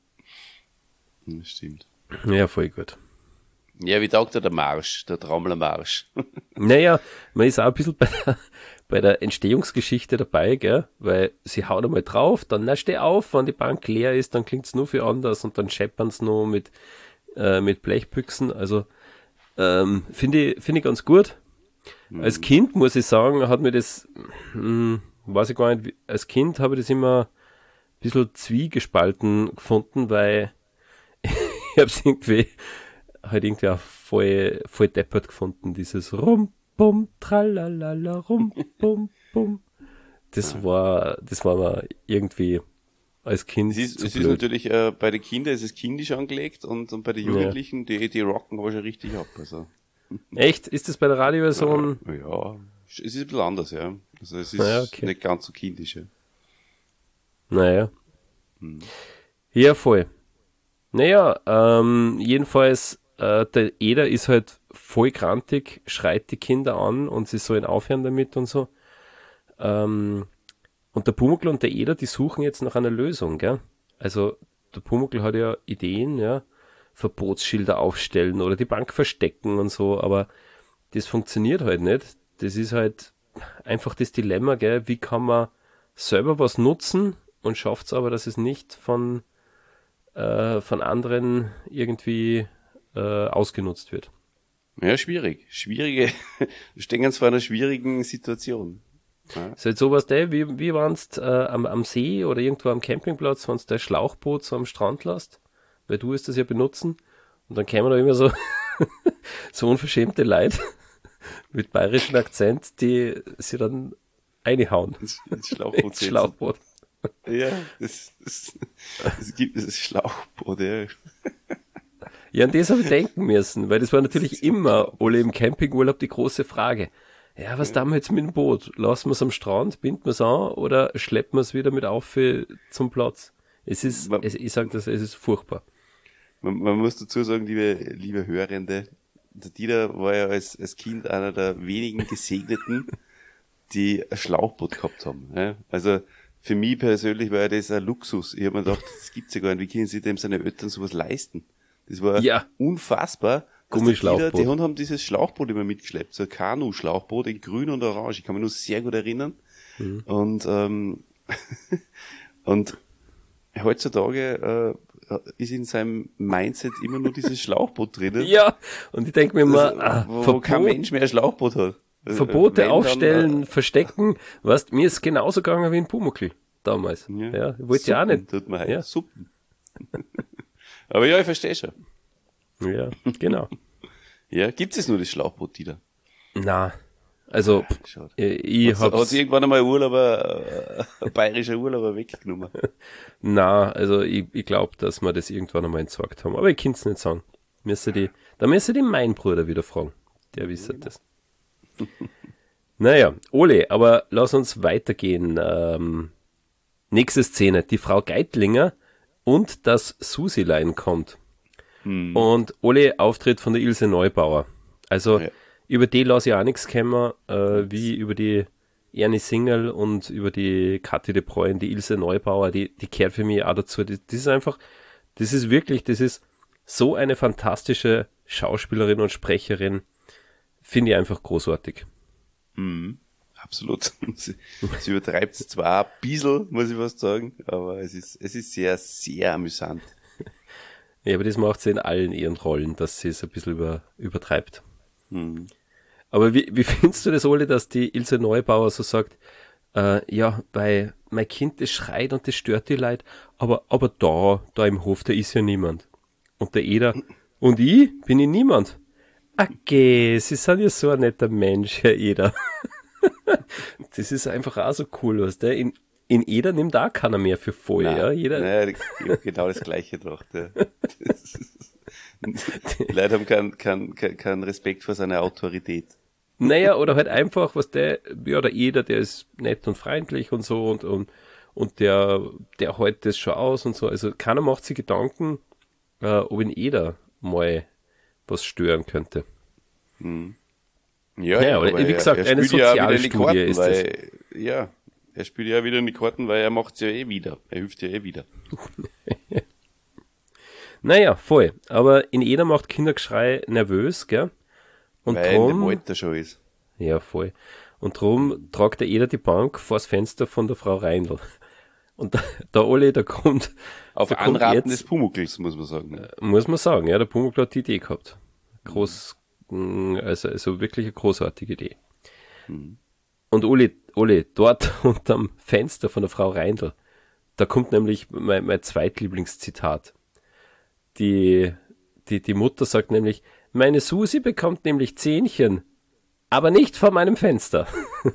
Das stimmt. Ja, voll gut. Ja, wie taugt der Marsch, der Trommlermarsch? Naja, man ist auch ein bisschen bei der Entstehungsgeschichte dabei, gell? Weil sie haut einmal drauf, dann na steh auf, wenn die Bank leer ist, dann klingt's nur für anders und dann scheppern's nur mit Blechbüchsen. Also finde ich ganz gut. Als Kind, muss ich sagen, hat mir das, weiß ich gar nicht, als Kind habe ich das immer ein bisschen zwiegespalten gefunden, weil ich habe es irgendwie auch voll deppert gefunden, dieses Rum, Bum, Tralalala, Rum, Bum, Bum. Das war mir irgendwie als Kind Es ist natürlich, bei den Kindern ist es kindisch angelegt und bei den Jugendlichen, die rocken aber schon richtig ab. Also. Echt? Ist das bei der Radioversion? Ja, es ist ein bisschen anders, ja. Also es ist nicht ganz so kindisch, ja. Naja. Ja, voll. Naja, jedenfalls, der Eder ist halt voll grantig, schreit die Kinder an und sie sollen aufhören damit und so. Und der Pumuckl und der Eder, die suchen jetzt nach einer Lösung, gell? Also, der Pumuckl hat ja Ideen, ja, Verbotsschilder aufstellen oder die Bank verstecken und so, aber das funktioniert halt nicht. Das ist halt einfach das Dilemma, gell? Wie kann man selber was nutzen und schafft es aber, dass es nicht von anderen irgendwie ausgenutzt wird. Ja, schwierig. Wir stehen ganz vor einer schwierigen Situation. Ja. Ist halt sowas, wie wenn's am See oder irgendwo am Campingplatz, wenn's der Schlauchboot so am Strand lässt, weil du es das ja benutzen und dann kämen da immer so so unverschämte Leute mit bayerischem Akzent, die sie dann reinhauen. Ins Schlauchboot. Schlauchboot. Ja, es gibt das Schlauchboot, ja. Ja, an das habe ich denken müssen, weil das war natürlich immer, alle im Campingurlaub, die große Frage. ja, was tun wir jetzt mit dem Boot? Lassen wir es am Strand, binden wir es an oder schleppen wir es wieder mit auf zum Platz? Ich sage das, es ist furchtbar. Man muss dazu sagen, liebe Hörende, der Dieter war ja als Kind einer der wenigen Gesegneten, die ein Schlauchboot gehabt haben. Ja? Also für mich persönlich war ja das ein Luxus. Ich habe mir gedacht, das gibt's ja gar nicht. Wie können sich dem seine Eltern sowas leisten? Das war unfassbar. Gummischlauchboot. Die haben dieses Schlauchboot immer mitgeschleppt, so ein Kanu-Schlauchboot in grün und orange. Ich kann mich nur sehr gut erinnern. Und heutzutage ist in seinem Mindset immer nur dieses Schlauchboot drinnen. Ja, und ich denke mir immer, wo kein Mensch mehr ein Schlauchboot hat. Verbote aufstellen, verstecken, weißt, mir ist genauso gegangen wie in Pumuckl damals. Ja, ich wollte ja auch nicht. Tut mir halt. Suppen. Aber ja, ich verstehe schon. Ja, genau. Ja, gibt es nur das Schlauchboot, Dieter? Na, also, ich hab's... Hat irgendwann einmal ein bayerischer Urlauber weggenommen? Na, also ich glaube, dass wir das irgendwann einmal entsorgt haben. Aber ich kann es nicht sagen. Da müsste die mein Bruder wieder fragen. Der wisst das. Naja, Ole, aber lass uns weitergehen. Nächste Szene, die Frau Geitlinger und das Susilein kommt. Und Ole Auftritt von der Ilse Neubauer. Also über die lasse ich auch nichts kommen, wie über die Ernie Singel und über die Kathi de Bruyne, die Ilse Neubauer, die kehrt für mich auch dazu. Das ist einfach, das ist so eine fantastische Schauspielerin und Sprecherin. Finde ich einfach großartig. Absolut. Sie übertreibt es zwar ein bisschen, muss ich fast sagen, aber es ist sehr, sehr amüsant. Ja, aber das macht sie in allen ihren Rollen, dass sie es ein bisschen übertreibt. Aber wie findest du das, Ole, dass die Ilse Neubauer so sagt, weil mein Kind, das schreit und das stört die Leute, aber da im Hof, da ist ja niemand. Und der Eder, und ich? Bin ich niemand? Okay, Sie sind ja so ein netter Mensch, Herr Eder. Das ist einfach auch so cool, was der in Eder nimmt auch keiner mehr für voll, ja? Naja, ich habe genau das Gleiche gedacht, ja. Die Leute haben keinen Respekt vor seiner Autorität. Naja, oder halt einfach, der Eder, der ist nett und freundlich und so und der hält das schon aus und so. Also keiner macht sich Gedanken, ob in Eder mal was stören könnte. Ja, aber wie gesagt, eine Sozialstudie ist das. Ja, er spielt ja wieder in die Karten, weil er macht's ja eh wieder. Er hilft ja eh wieder. Naja, voll. Aber in Eder macht Kindergeschrei nervös, gell? Und weil er in dem Alter schon ist. Ja, voll. Und drum tragt der Eder die Bank vors Fenster von der Frau Reindl. Und der Ole, der kommt... Auf Anraten des Pumuckls, muss man sagen. Ne? Muss man sagen, ja, der Pumuckl hat die Idee gehabt. Also wirklich eine großartige Idee. Und Ole, dort unterm Fenster von der Frau Reindl, da kommt nämlich mein Zweitlieblingszitat. Die Mutter sagt nämlich, meine Susi bekommt nämlich Zähnchen, aber nicht vor meinem Fenster.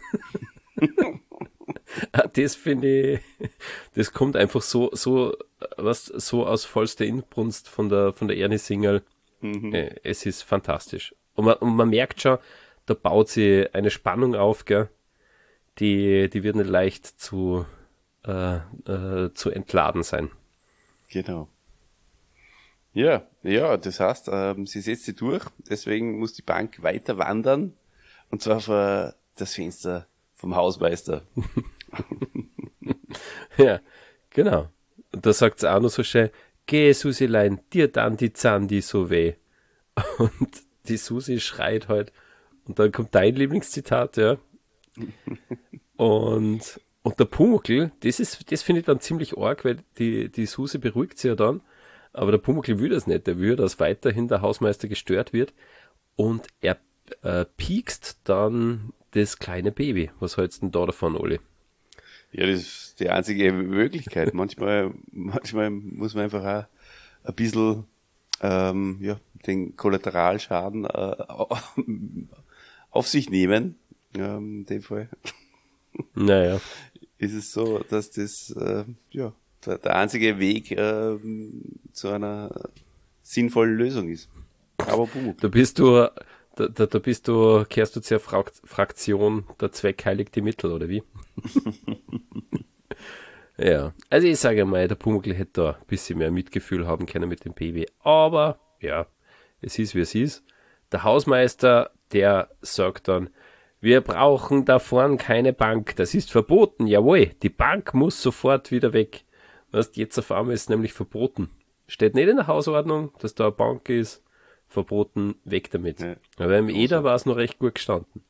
Das finde ich, das kommt einfach so aus vollster Inbrunst von der Ernie Singel. Es ist fantastisch. Und man merkt schon, da baut sie eine Spannung auf, gell? Die wird nicht leicht zu entladen sein. Genau. Ja, das heißt, sie setzt sie durch, deswegen muss die Bank weiter wandern, und zwar vor das Fenster vom Hausmeister. Ja, genau. Und da sagt sie auch noch so schön, geh Susilein, dir dann die Zandi so weh. Und die Susi schreit halt. Und dann kommt dein Lieblingszitat, ja. Und der Pumuckl, das finde ich dann ziemlich arg, weil die Susi beruhigt sie ja dann, aber der Pumuckl will das nicht. Der will, dass weiterhin der Hausmeister gestört wird, und er piekst dann das kleine Baby. Was hältst du denn da davon, Oli? Ja, das ist die einzige Möglichkeit. Manchmal muss man einfach auch ein bisschen den Kollateralschaden auf sich nehmen. In dem Fall. Naja. Ist es so, dass das der einzige Weg zu einer sinnvollen Lösung ist. Aber Pumuckl. Da Da kehrst du zur Fraktion der Zweck heiligt die Mittel, oder wie? Ja, also ich sage mal, der Pumuckl hätte da ein bisschen mehr Mitgefühl haben können mit dem Baby. Aber, ja, es ist wie es ist. Der Hausmeister, der sagt dann, wir brauchen da vorn keine Bank, das ist verboten. Jawohl, die Bank muss sofort wieder weg. Weißt, jetzt auf einmal ist es nämlich verboten. Steht nicht in der Hausordnung, dass da eine Bank ist. Verboten, weg damit. Ja. Aber im Eder war es noch recht gut gestanden.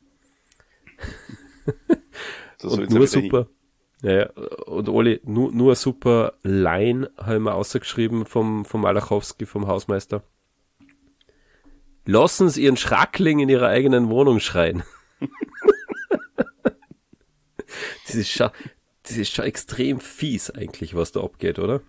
Und nur super. Ja, und Oli, nur super Line haben wir ausgeschrieben vom Malachowski, vom Hausmeister. Lassen Sie Ihren Schrackling in Ihrer eigenen Wohnung schreien. Das ist schon extrem fies eigentlich, was da abgeht, oder?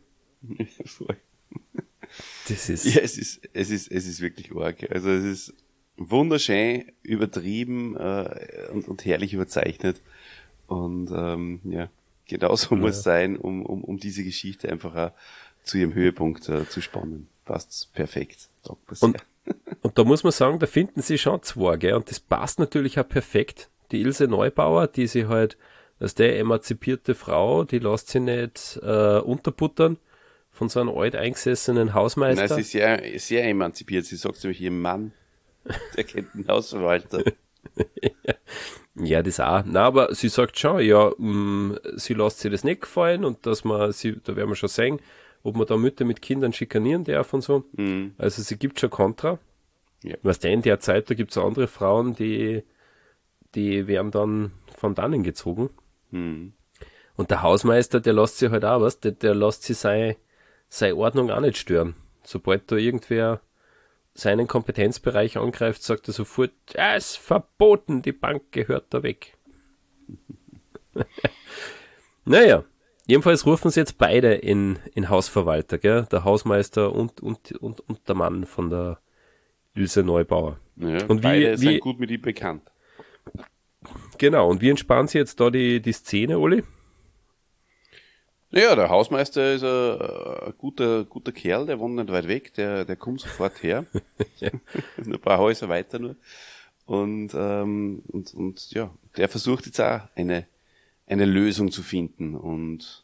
Das ist... Ja, es ist wirklich arg. Also es ist wunderschön, übertrieben und herrlich überzeichnet. Und ja, genauso muss es sein, um diese Geschichte einfach auch zu ihrem Höhepunkt zu spannen. Passt's perfekt. Und da muss man sagen, da finden sie schon zwei, gell? Und das passt natürlich auch perfekt. Die Ilse Neubauer, die sie halt, als der emanzipierte Frau, die lässt sie nicht unterbuttern von so einem alt eingesessenen Hausmeister. Nein, sie ist sehr emanzipiert. Sie sagt nämlich ihrem Mann, der kennt den Hausverwalter. Ja, das auch. Na, aber sie sagt schon, ja, sie lässt sich das nicht gefallen und dass da werden wir schon sehen, ob man da Mütter mit Kindern schikanieren darf und so. Mhm. Also sie gibt schon Kontra. Ja. Weißt du, in der Zeit, da gibt es andere Frauen, die werden dann von dannen gezogen. Mhm. Und der Hausmeister, der lässt sich halt auch, der lässt sich seine Ordnung auch nicht stören. Sobald da irgendwer seinen Kompetenzbereich angreift, sagt er sofort, ja, ist verboten, die Bank gehört da weg. Naja, jedenfalls rufen sie jetzt beide in Hausverwalter, gell? Der Hausmeister und der Mann von der Ilse Neubauer. Ja, und beide sind gut mit ihm bekannt. Genau, und wie entspannen sie jetzt da die Szene, Oli? Ja, der Hausmeister ist ein guter Kerl, der wohnt nicht weit weg, der kommt sofort her. Ja. Ein paar Häuser weiter nur. Und ja, der versucht jetzt auch eine Lösung zu finden. Und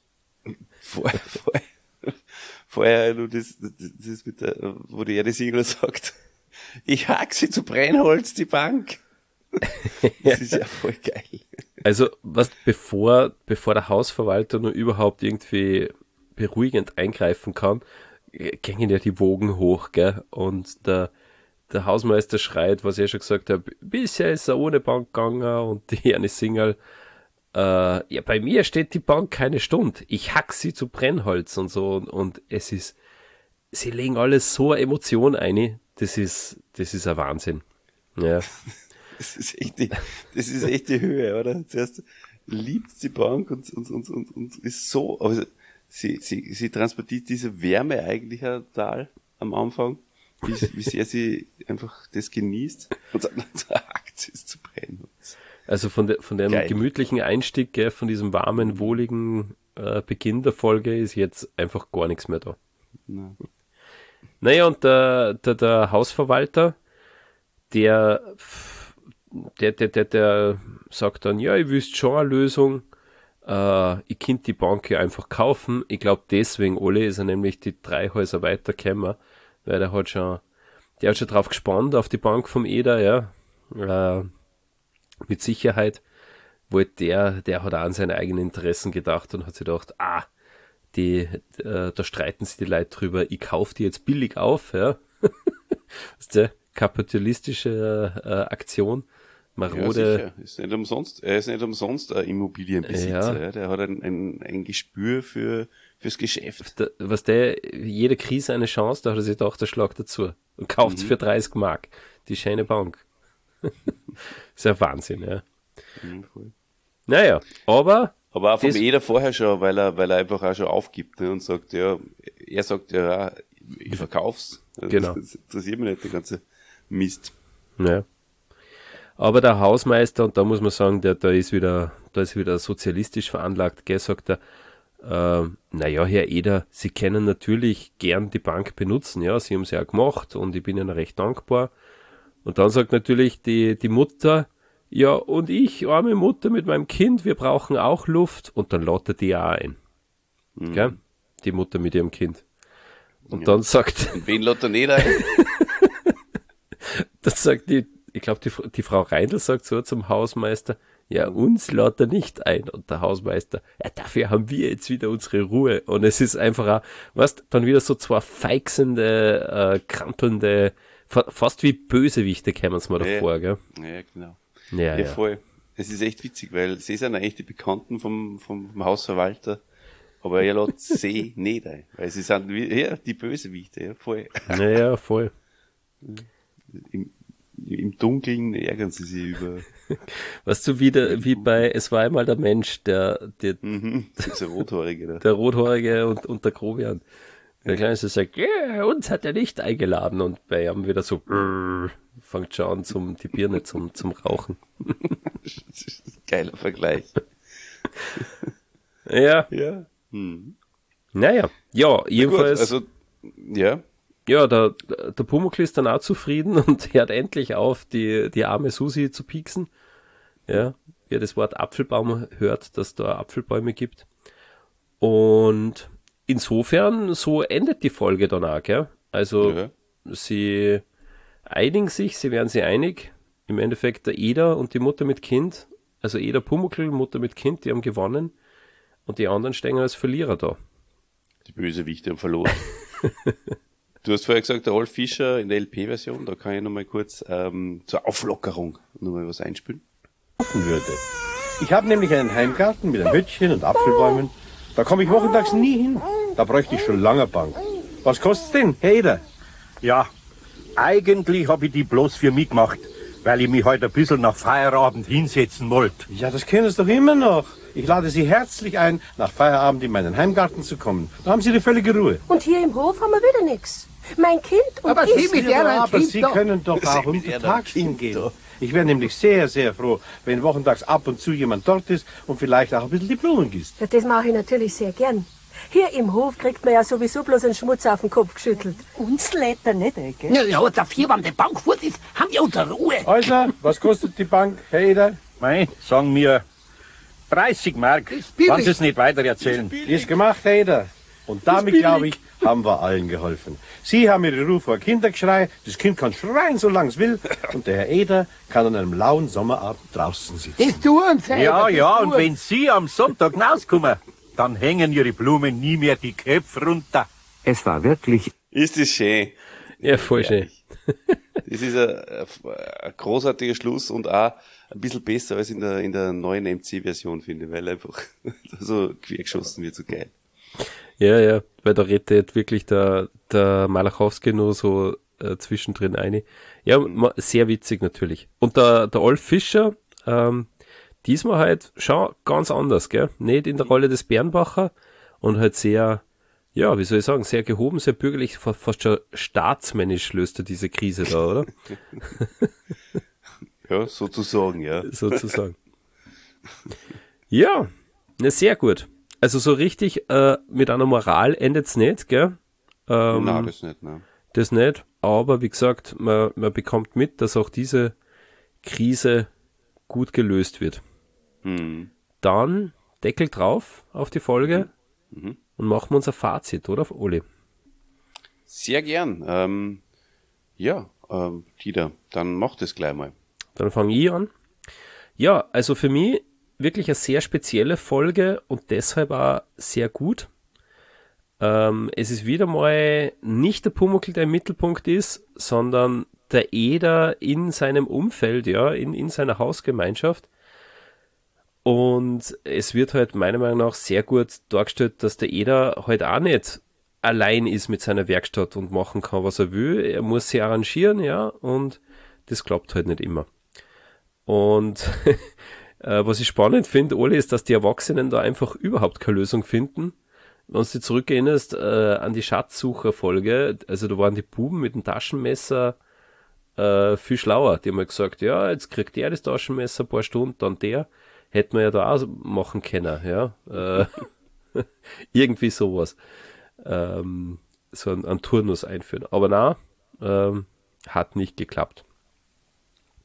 vorher nur das mit wo die Erde Siegler sagt, ich hack sie zu Brennholz, die Bank. Das ist ja voll geil. Also, bevor der Hausverwalter nur überhaupt irgendwie beruhigend eingreifen kann, gingen ja die Wogen hoch, gell? Und der Hausmeister schreit, was ich ja schon gesagt habe, bisher ist er ohne Bank gegangen und die eine Single, ja, bei mir steht die Bank keine Stunde. Ich hack sie zu Brennholz und so und sie legen alles so eine Emotion ein, das ist ein Wahnsinn. Ja. Das ist echt die Höhe, oder? Zuerst liebt die Bank und ist so, also sie transportiert diese Wärme eigentlich total am Anfang, wie sehr sie einfach das genießt und dann hackt sie es zu brennen. Also von dem gemütlichen Einstieg, gell, von diesem warmen, wohligen Beginn der Folge ist jetzt einfach gar nichts mehr da. Nein. Naja, und der Hausverwalter, der sagt dann, ja, ich wüsste schon eine Lösung, ich könnte die Bank ja einfach kaufen. Ich glaube, deswegen, Ole, ist er nämlich die 3 Häuser weitergekommen, weil der hat schon drauf gespannt, auf die Bank vom Eder, ja, mit Sicherheit, wollte der hat auch an seine eigenen Interessen gedacht und hat sich gedacht, da streiten sich die Leute drüber, ich kaufe die jetzt billig auf, ja. Das ist eine kapitalistische Aktion. Marode. Ja, sicher. Er ist nicht umsonst ein Immobilienbesitzer. Ja. Der hat ein Gespür fürs Geschäft. Jede Krise eine Chance, da hat er sich gedacht, der Schlag dazu. Und kauft für 30 Mark. Die schöne Bank. Das ist ja Wahnsinn, ja. Voll. Naja, aber auch vom Eder vorher schon, weil er einfach auch schon aufgibt, ne, und sagt, ja, er sagt ja, ich verkauf's. Genau. Das interessiert mich nicht, der ganze Mist. Ja. Aber der Hausmeister, und da muss man sagen, da ist wieder sozialistisch veranlagt, gell, sagt er, naja, Herr Eder, Sie können natürlich gern die Bank benutzen, ja, Sie haben es ja gemacht und ich bin Ihnen recht dankbar Und dann sagt natürlich die Mutter, ja, und ich, arme Mutter mit meinem Kind, wir brauchen auch Luft. Und dann lottet die auch ein. Gell? Die Mutter mit ihrem Kind. Und dann sagt... Und wen lottet nicht ein? Dann sagt ich glaube, die Frau Reindl sagt so zum Hausmeister, ja, uns lädt er nicht ein. Und der Hausmeister, ja, dafür haben wir jetzt wieder unsere Ruhe. Und es ist einfach auch, weißt, dann wieder so zwei feixende, krampelnde, fast wie Bösewichte kämen es mir davor, gell? Ja, genau. Ja, ja. Voll. Es ist echt witzig, weil sie sind eigentlich die Bekannten vom Hausverwalter, aber er lädt sie nicht ein, weil sie sind die Bösewichte, ja, voll. Ja, voll. Im Dunkeln ärgern sie sich über... Weißt du, wie bei Es war einmal der Mensch, der Rothäurige, ne? Der Rothäurige und der Grobian. Der Kleinste sagt, ja, uns hat er nicht eingeladen. Und bei ihm wieder so, fängt schon an, die Birne zum Rauchen. Geiler Vergleich. Ja. Ja. Naja, ja, jedenfalls. Gut, also, ja. Ja, der Pumuckl ist dann auch zufrieden und hört endlich auf, die arme Susi zu pieksen. Ja, wie er das Wort Apfelbaum hört, dass da Apfelbäume gibt. Und insofern, so endet die Folge dann auch, gell? Also, sie einigen sich, sie werden sich einig. Im Endeffekt der Eder und die Mutter mit Kind, also Eder Pumuckl, Mutter mit Kind, die haben gewonnen. Und die anderen stehen als Verlierer da. Die Bösewichte haben verloren. Du hast vorher gesagt, der Rolf Fischer in der LP-Version, da kann ich nochmal kurz zur Auflockerung nochmal was einspielen. Würde. Ich habe nämlich einen Heimgarten mit einem Hütchen und Apfelbäumen. Da komme ich wochentags nie hin. Da bräuchte ich schon lange Bank. Was kostet's denn, Herr Eder? Ja, eigentlich habe ich die bloß für mich gemacht, weil ich mich heute ein bisschen nach Feierabend hinsetzen wollte. Ja, das können Sie doch immer noch. Ich lade Sie herzlich ein, nach Feierabend in meinen Heimgarten zu kommen. Da haben Sie die völlige Ruhe. Und hier im Hof haben wir wieder nichts. Mein Kind und Aber ich... Sie mit Ihrem Aber Kind Sie doch. können doch auch untertags hingehen. Ich wäre nämlich sehr, sehr froh, wenn wochentags ab und zu jemand dort ist und vielleicht auch ein bisschen die Blumen gießt. Ja, das mache ich natürlich sehr gern. Hier im Hof kriegt man ja sowieso bloß einen Schmutz auf den Kopf geschüttelt. Uns lädt er nicht, gell? Ja, dafür, wenn die Bank fort ist, haben wir unsere Ruhe. Also, was kostet die Bank, Herr Eder? Mei, sagen mir 30 Mark, wenn Sie es nicht weiter erzählen. Ist gemacht, Herr Eder. Und damit, glaube ich, haben wir allen geholfen. Sie haben Ihre Ruhe vor Kindergeschrei, das Kind kann schreien, solange es will, und der Herr Eder kann an einem lauen Sommerabend draußen sitzen. Das tun Sie. Ja, ja, und wenn Sie am Sonntag rauskommen, dann hängen Ihre Blumen nie mehr die Köpfe runter. Es war wirklich... Ist das schön. Ja, voll schön. Das ist ein großartiger Schluss und auch ein bisschen besser als in der neuen MC-Version, finde ich, weil einfach so quergeschossen wird, so geil. Ja, weil da rettet wirklich der Malachowski nur so zwischendrin eine. Ja, sehr witzig natürlich. Und der Olf Fischer, diesmal halt schon ganz anders, gell? Nicht in der Rolle des Bernbacher und halt sehr, ja, wie soll ich sagen, sehr gehoben, sehr bürgerlich, fast schon staatsmännisch löst er diese Krise da, oder? Ja, sozusagen, ja. Sozusagen. Ja, ne, sehr gut. Also so richtig mit einer Moral endet's nicht, gell? Nein, das nicht, nein. Das nicht, aber wie gesagt, man bekommt mit, dass auch diese Krise gut gelöst wird. Dann Deckel drauf auf die Folge und machen wir unser Fazit, oder, Oli? Sehr gern. Dieter, dann mach das gleich mal. Dann fange ich an. Ja, also für mich wirklich eine sehr spezielle Folge und deshalb auch sehr gut. Es ist wieder mal nicht der Pumuckl, der im Mittelpunkt ist, sondern der Eder in seinem Umfeld, ja, in seiner Hausgemeinschaft. Und es wird halt meiner Meinung nach sehr gut dargestellt, dass der Eder halt auch nicht allein ist mit seiner Werkstatt und machen kann, was er will. Er muss sie arrangieren, ja, und das klappt halt nicht immer. Und was ich spannend finde, Oli, ist, dass die Erwachsenen da einfach überhaupt keine Lösung finden. Wenn du dich zurückerinnerst an die Schatzsucher-Folge, also da waren die Buben mit dem Taschenmesser viel schlauer. Die haben halt gesagt, ja, jetzt kriegt der das Taschenmesser, ein paar Stunden, dann der. Hätten wir ja da auch machen können, ja. Irgendwie sowas. So einen Turnus einführen. Aber na, hat nicht geklappt.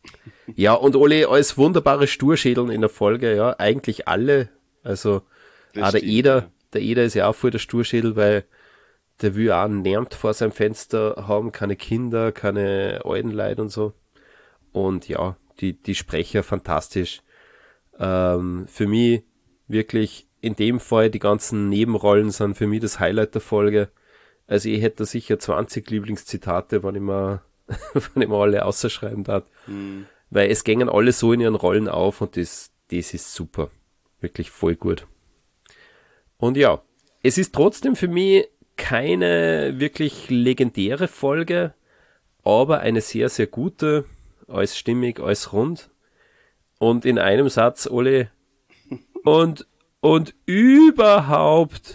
Ja, und Oli, alles wunderbare Sturschädeln in der Folge, ja, eigentlich alle. Also, Das auch der stimmt, Eder, ja. der Eder ist ja auch voll der Sturschädel, weil der will auch niemand vor seinem Fenster haben, keine Kinder, keine alten Leute und so. Und ja, die Sprecher fantastisch. Für mich wirklich in dem Fall die ganzen Nebenrollen sind für mich das Highlight der Folge. Also ich hätte da sicher 20 Lieblingszitate, wenn ich mir alle ausschreiben darf. Weil es gängen alle so in ihren Rollen auf und das ist super. Wirklich voll gut. Und ja, es ist trotzdem für mich keine wirklich legendäre Folge, aber eine sehr, sehr gute, alles stimmig, alles rund. Und in einem Satz, Oli, und überhaupt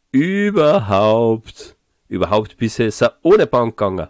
bisher ist er ohne Bank gegangen.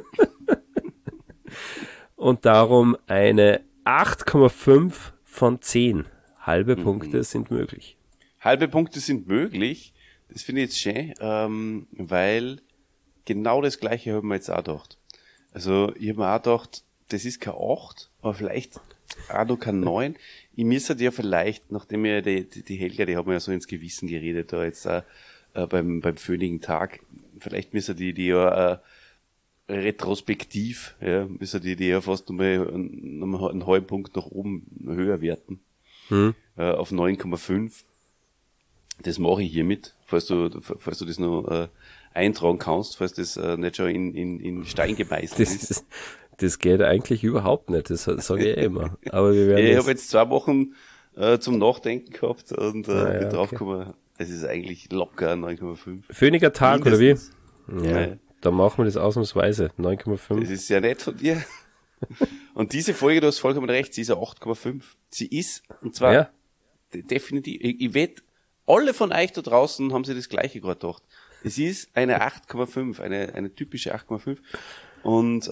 Und darum eine 8,5 von 10. Halbe Punkte sind möglich. Halbe Punkte sind möglich. Das finde ich jetzt schön, weil genau das Gleiche habe ich mir jetzt auch gedacht. Also ich habe mir auch gedacht, das ist kein 8, aber vielleicht auch noch kein 9. Ich müsste ja vielleicht, nachdem mir die Helga, die hat mir ja so ins Gewissen geredet, da jetzt beim Föhnigen Tag, vielleicht müsste die ja retrospektiv, ja, müsste die ja fast nochmal einen halben Punkt nach oben höher werten. Auf 9,5. Das mache ich hiermit, falls du das noch eintragen kannst, falls das nicht schon in Stein gemeißelt ist. Das geht eigentlich überhaupt nicht, das sage ich immer. Aber wir werden ich habe jetzt 2 Wochen zum Nachdenken gehabt und bin draufgekommen, es ist eigentlich locker 9,5. Föhniger Tag, mindestens. Oder wie? Ja, dann machen wir das ausnahmsweise. 9,5. Das ist ja nett von dir. Und diese Folge, du hast vollkommen recht, sie ist eine 8,5. Sie ist, und zwar definitiv, ich wette, alle von euch da draußen haben sich das Gleiche gerade gedacht. Es ist eine 8,5, eine typische 8,5. Und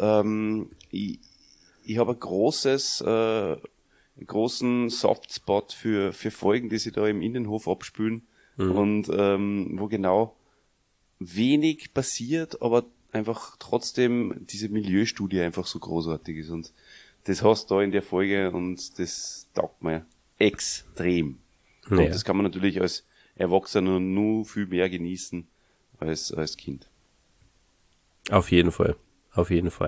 ich habe einen großen Softspot für Folgen, die sie da im Innenhof abspülen und wo genau wenig passiert, aber einfach trotzdem diese Milieustudie einfach so großartig ist. Und das hast du da in der Folge und das taugt mir extrem. Und das kann man natürlich als Erwachsener nur viel mehr genießen als Kind. Auf jeden Fall. Auf jeden Fall.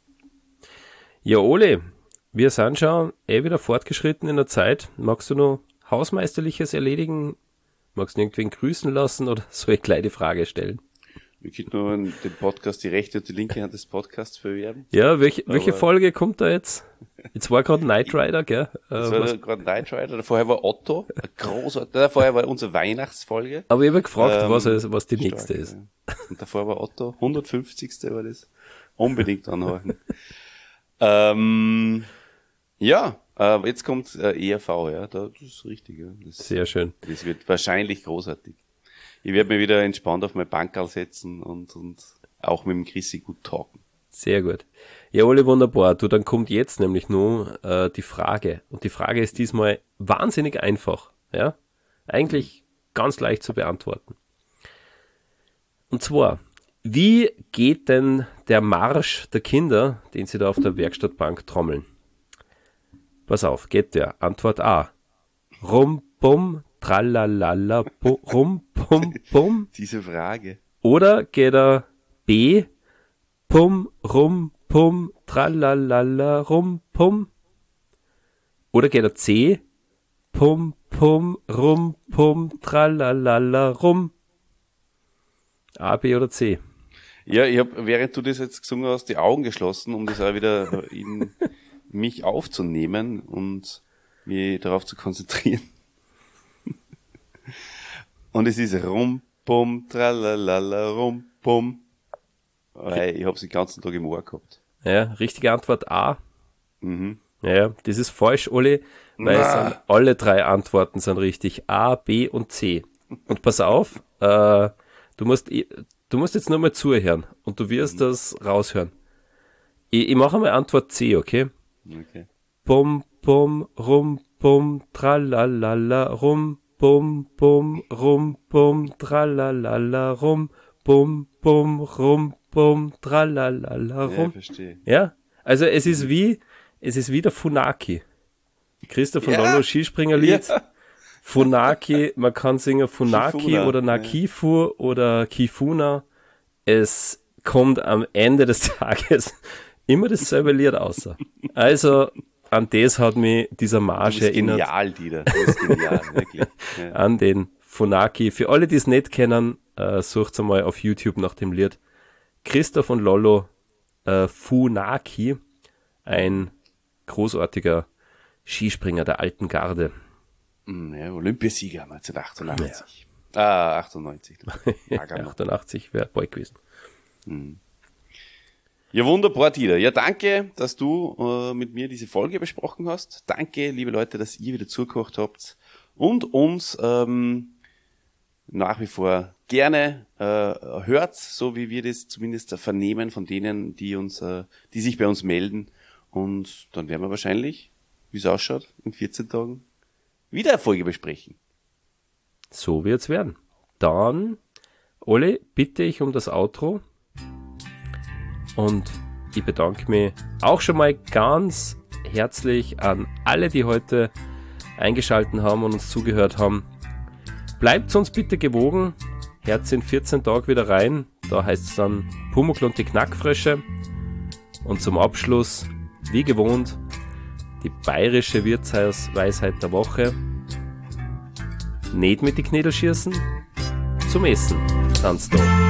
Ja, Ole, wir sind schon wieder fortgeschritten in der Zeit. Magst du noch Hausmeisterliches erledigen? Magst du irgendwen grüßen lassen oder soll ich gleich die Frage stellen? Wir könnten nur den Podcast, die rechte und die linke Hand des Podcasts bewerben. Ja, welche Folge kommt da jetzt? Jetzt war gerade Knight Rider, gell? Das war gerade Knight Rider, vorher war Otto, vorher war unsere Weihnachtsfolge. Aber ich habe gefragt, was die nächste ist. Ja. Und davor war Otto, 150. war das. Unbedingt anhören. Jetzt kommt ERV, ja, das ist richtig. Ja. Sehr schön. Das wird wahrscheinlich großartig. Ich werde mich wieder entspannt auf mein Bankerl setzen und auch mit dem Chrissy gut talken. Sehr gut. Ja, Ole, wunderbar. Du, dann kommt jetzt nämlich nur die Frage. Und die Frage ist diesmal wahnsinnig einfach. Ja, eigentlich ganz leicht zu beantworten. Und zwar, wie geht denn der Marsch der Kinder, den sie da auf der Werkstattbank trommeln? Pass auf, geht der? Antwort A. Rum, bum, tralalala, rum, pum, pum. Diese Frage. Oder geht er B. Pum, rum, pum, tralalala, rum, pum. Oder geht er C. Pum, pum, rum, pum, tralalala, rum. A, B oder C? Ja, ich habe, während du das jetzt gesungen hast, die Augen geschlossen, um das auch wieder in mich aufzunehmen und mich darauf zu konzentrieren. Und es ist rum, pum, tralalala, rum, pum. Weil ich habe den ganzen Tag im Ohr gehabt. Ja, richtige Antwort A. Ja, das ist falsch, Oli, weil alle 3 Antworten sind richtig. A, B und C. Und pass auf, du musst jetzt nur mal zuhören und du wirst das raushören. Ich mache mal Antwort C, okay? Okay. Bum, bum, rum, bum, tralalala, rum, bum, bum, rum, bum, tralalala, rum, bum, bum, rum, bum, tralalala, rum. Ja, verstehe. Ja, also es ist wie Es ist wieder Funaki. Christoph und Lollo Skispringerlied. Ja. Funaki, man kann singen Funaki Kifuna, oder Nakifu oder Kifuna. Es kommt am Ende des Tages immer dasselbe Lied außer. Also an das hat mich dieser Marsch erinnert. Genial, Dieter. Das ist genial, wirklich. Ja. An den Funaki. Für alle, die es nicht kennen, sucht einmal auf YouTube nach dem Lied Christoph und Lollo Funaki. Ein großartiger Skispringer der alten Garde. Ja, Olympiasieger 1988. Ja. 98. 88 wäre bald gewesen. Ja, wunderbar, Dieter. Ja, danke, dass du mit mir diese Folge besprochen hast. Danke, liebe Leute, dass ihr wieder zugehört habt und uns nach wie vor gerne hört, so wie wir das zumindest vernehmen von denen, die sich bei uns melden. Und dann werden wir wahrscheinlich, wie es ausschaut, in 14 Tagen wieder eine Folge besprechen. So wird's werden. Dann, Olli, bitte ich um das Outro. Und ich bedanke mich auch schon mal ganz herzlich an alle, die heute eingeschaltet haben und uns zugehört haben. Bleibt uns bitte gewogen. Herz in 14 Tagen wieder rein. Da heißt es dann Pumuckl und die Knackfrösche. Und zum Abschluss, wie gewohnt, die bayerische Wirtshausweisheit der Woche. Nicht mit die Knädel schießen, zum Essen. Tanzt doch.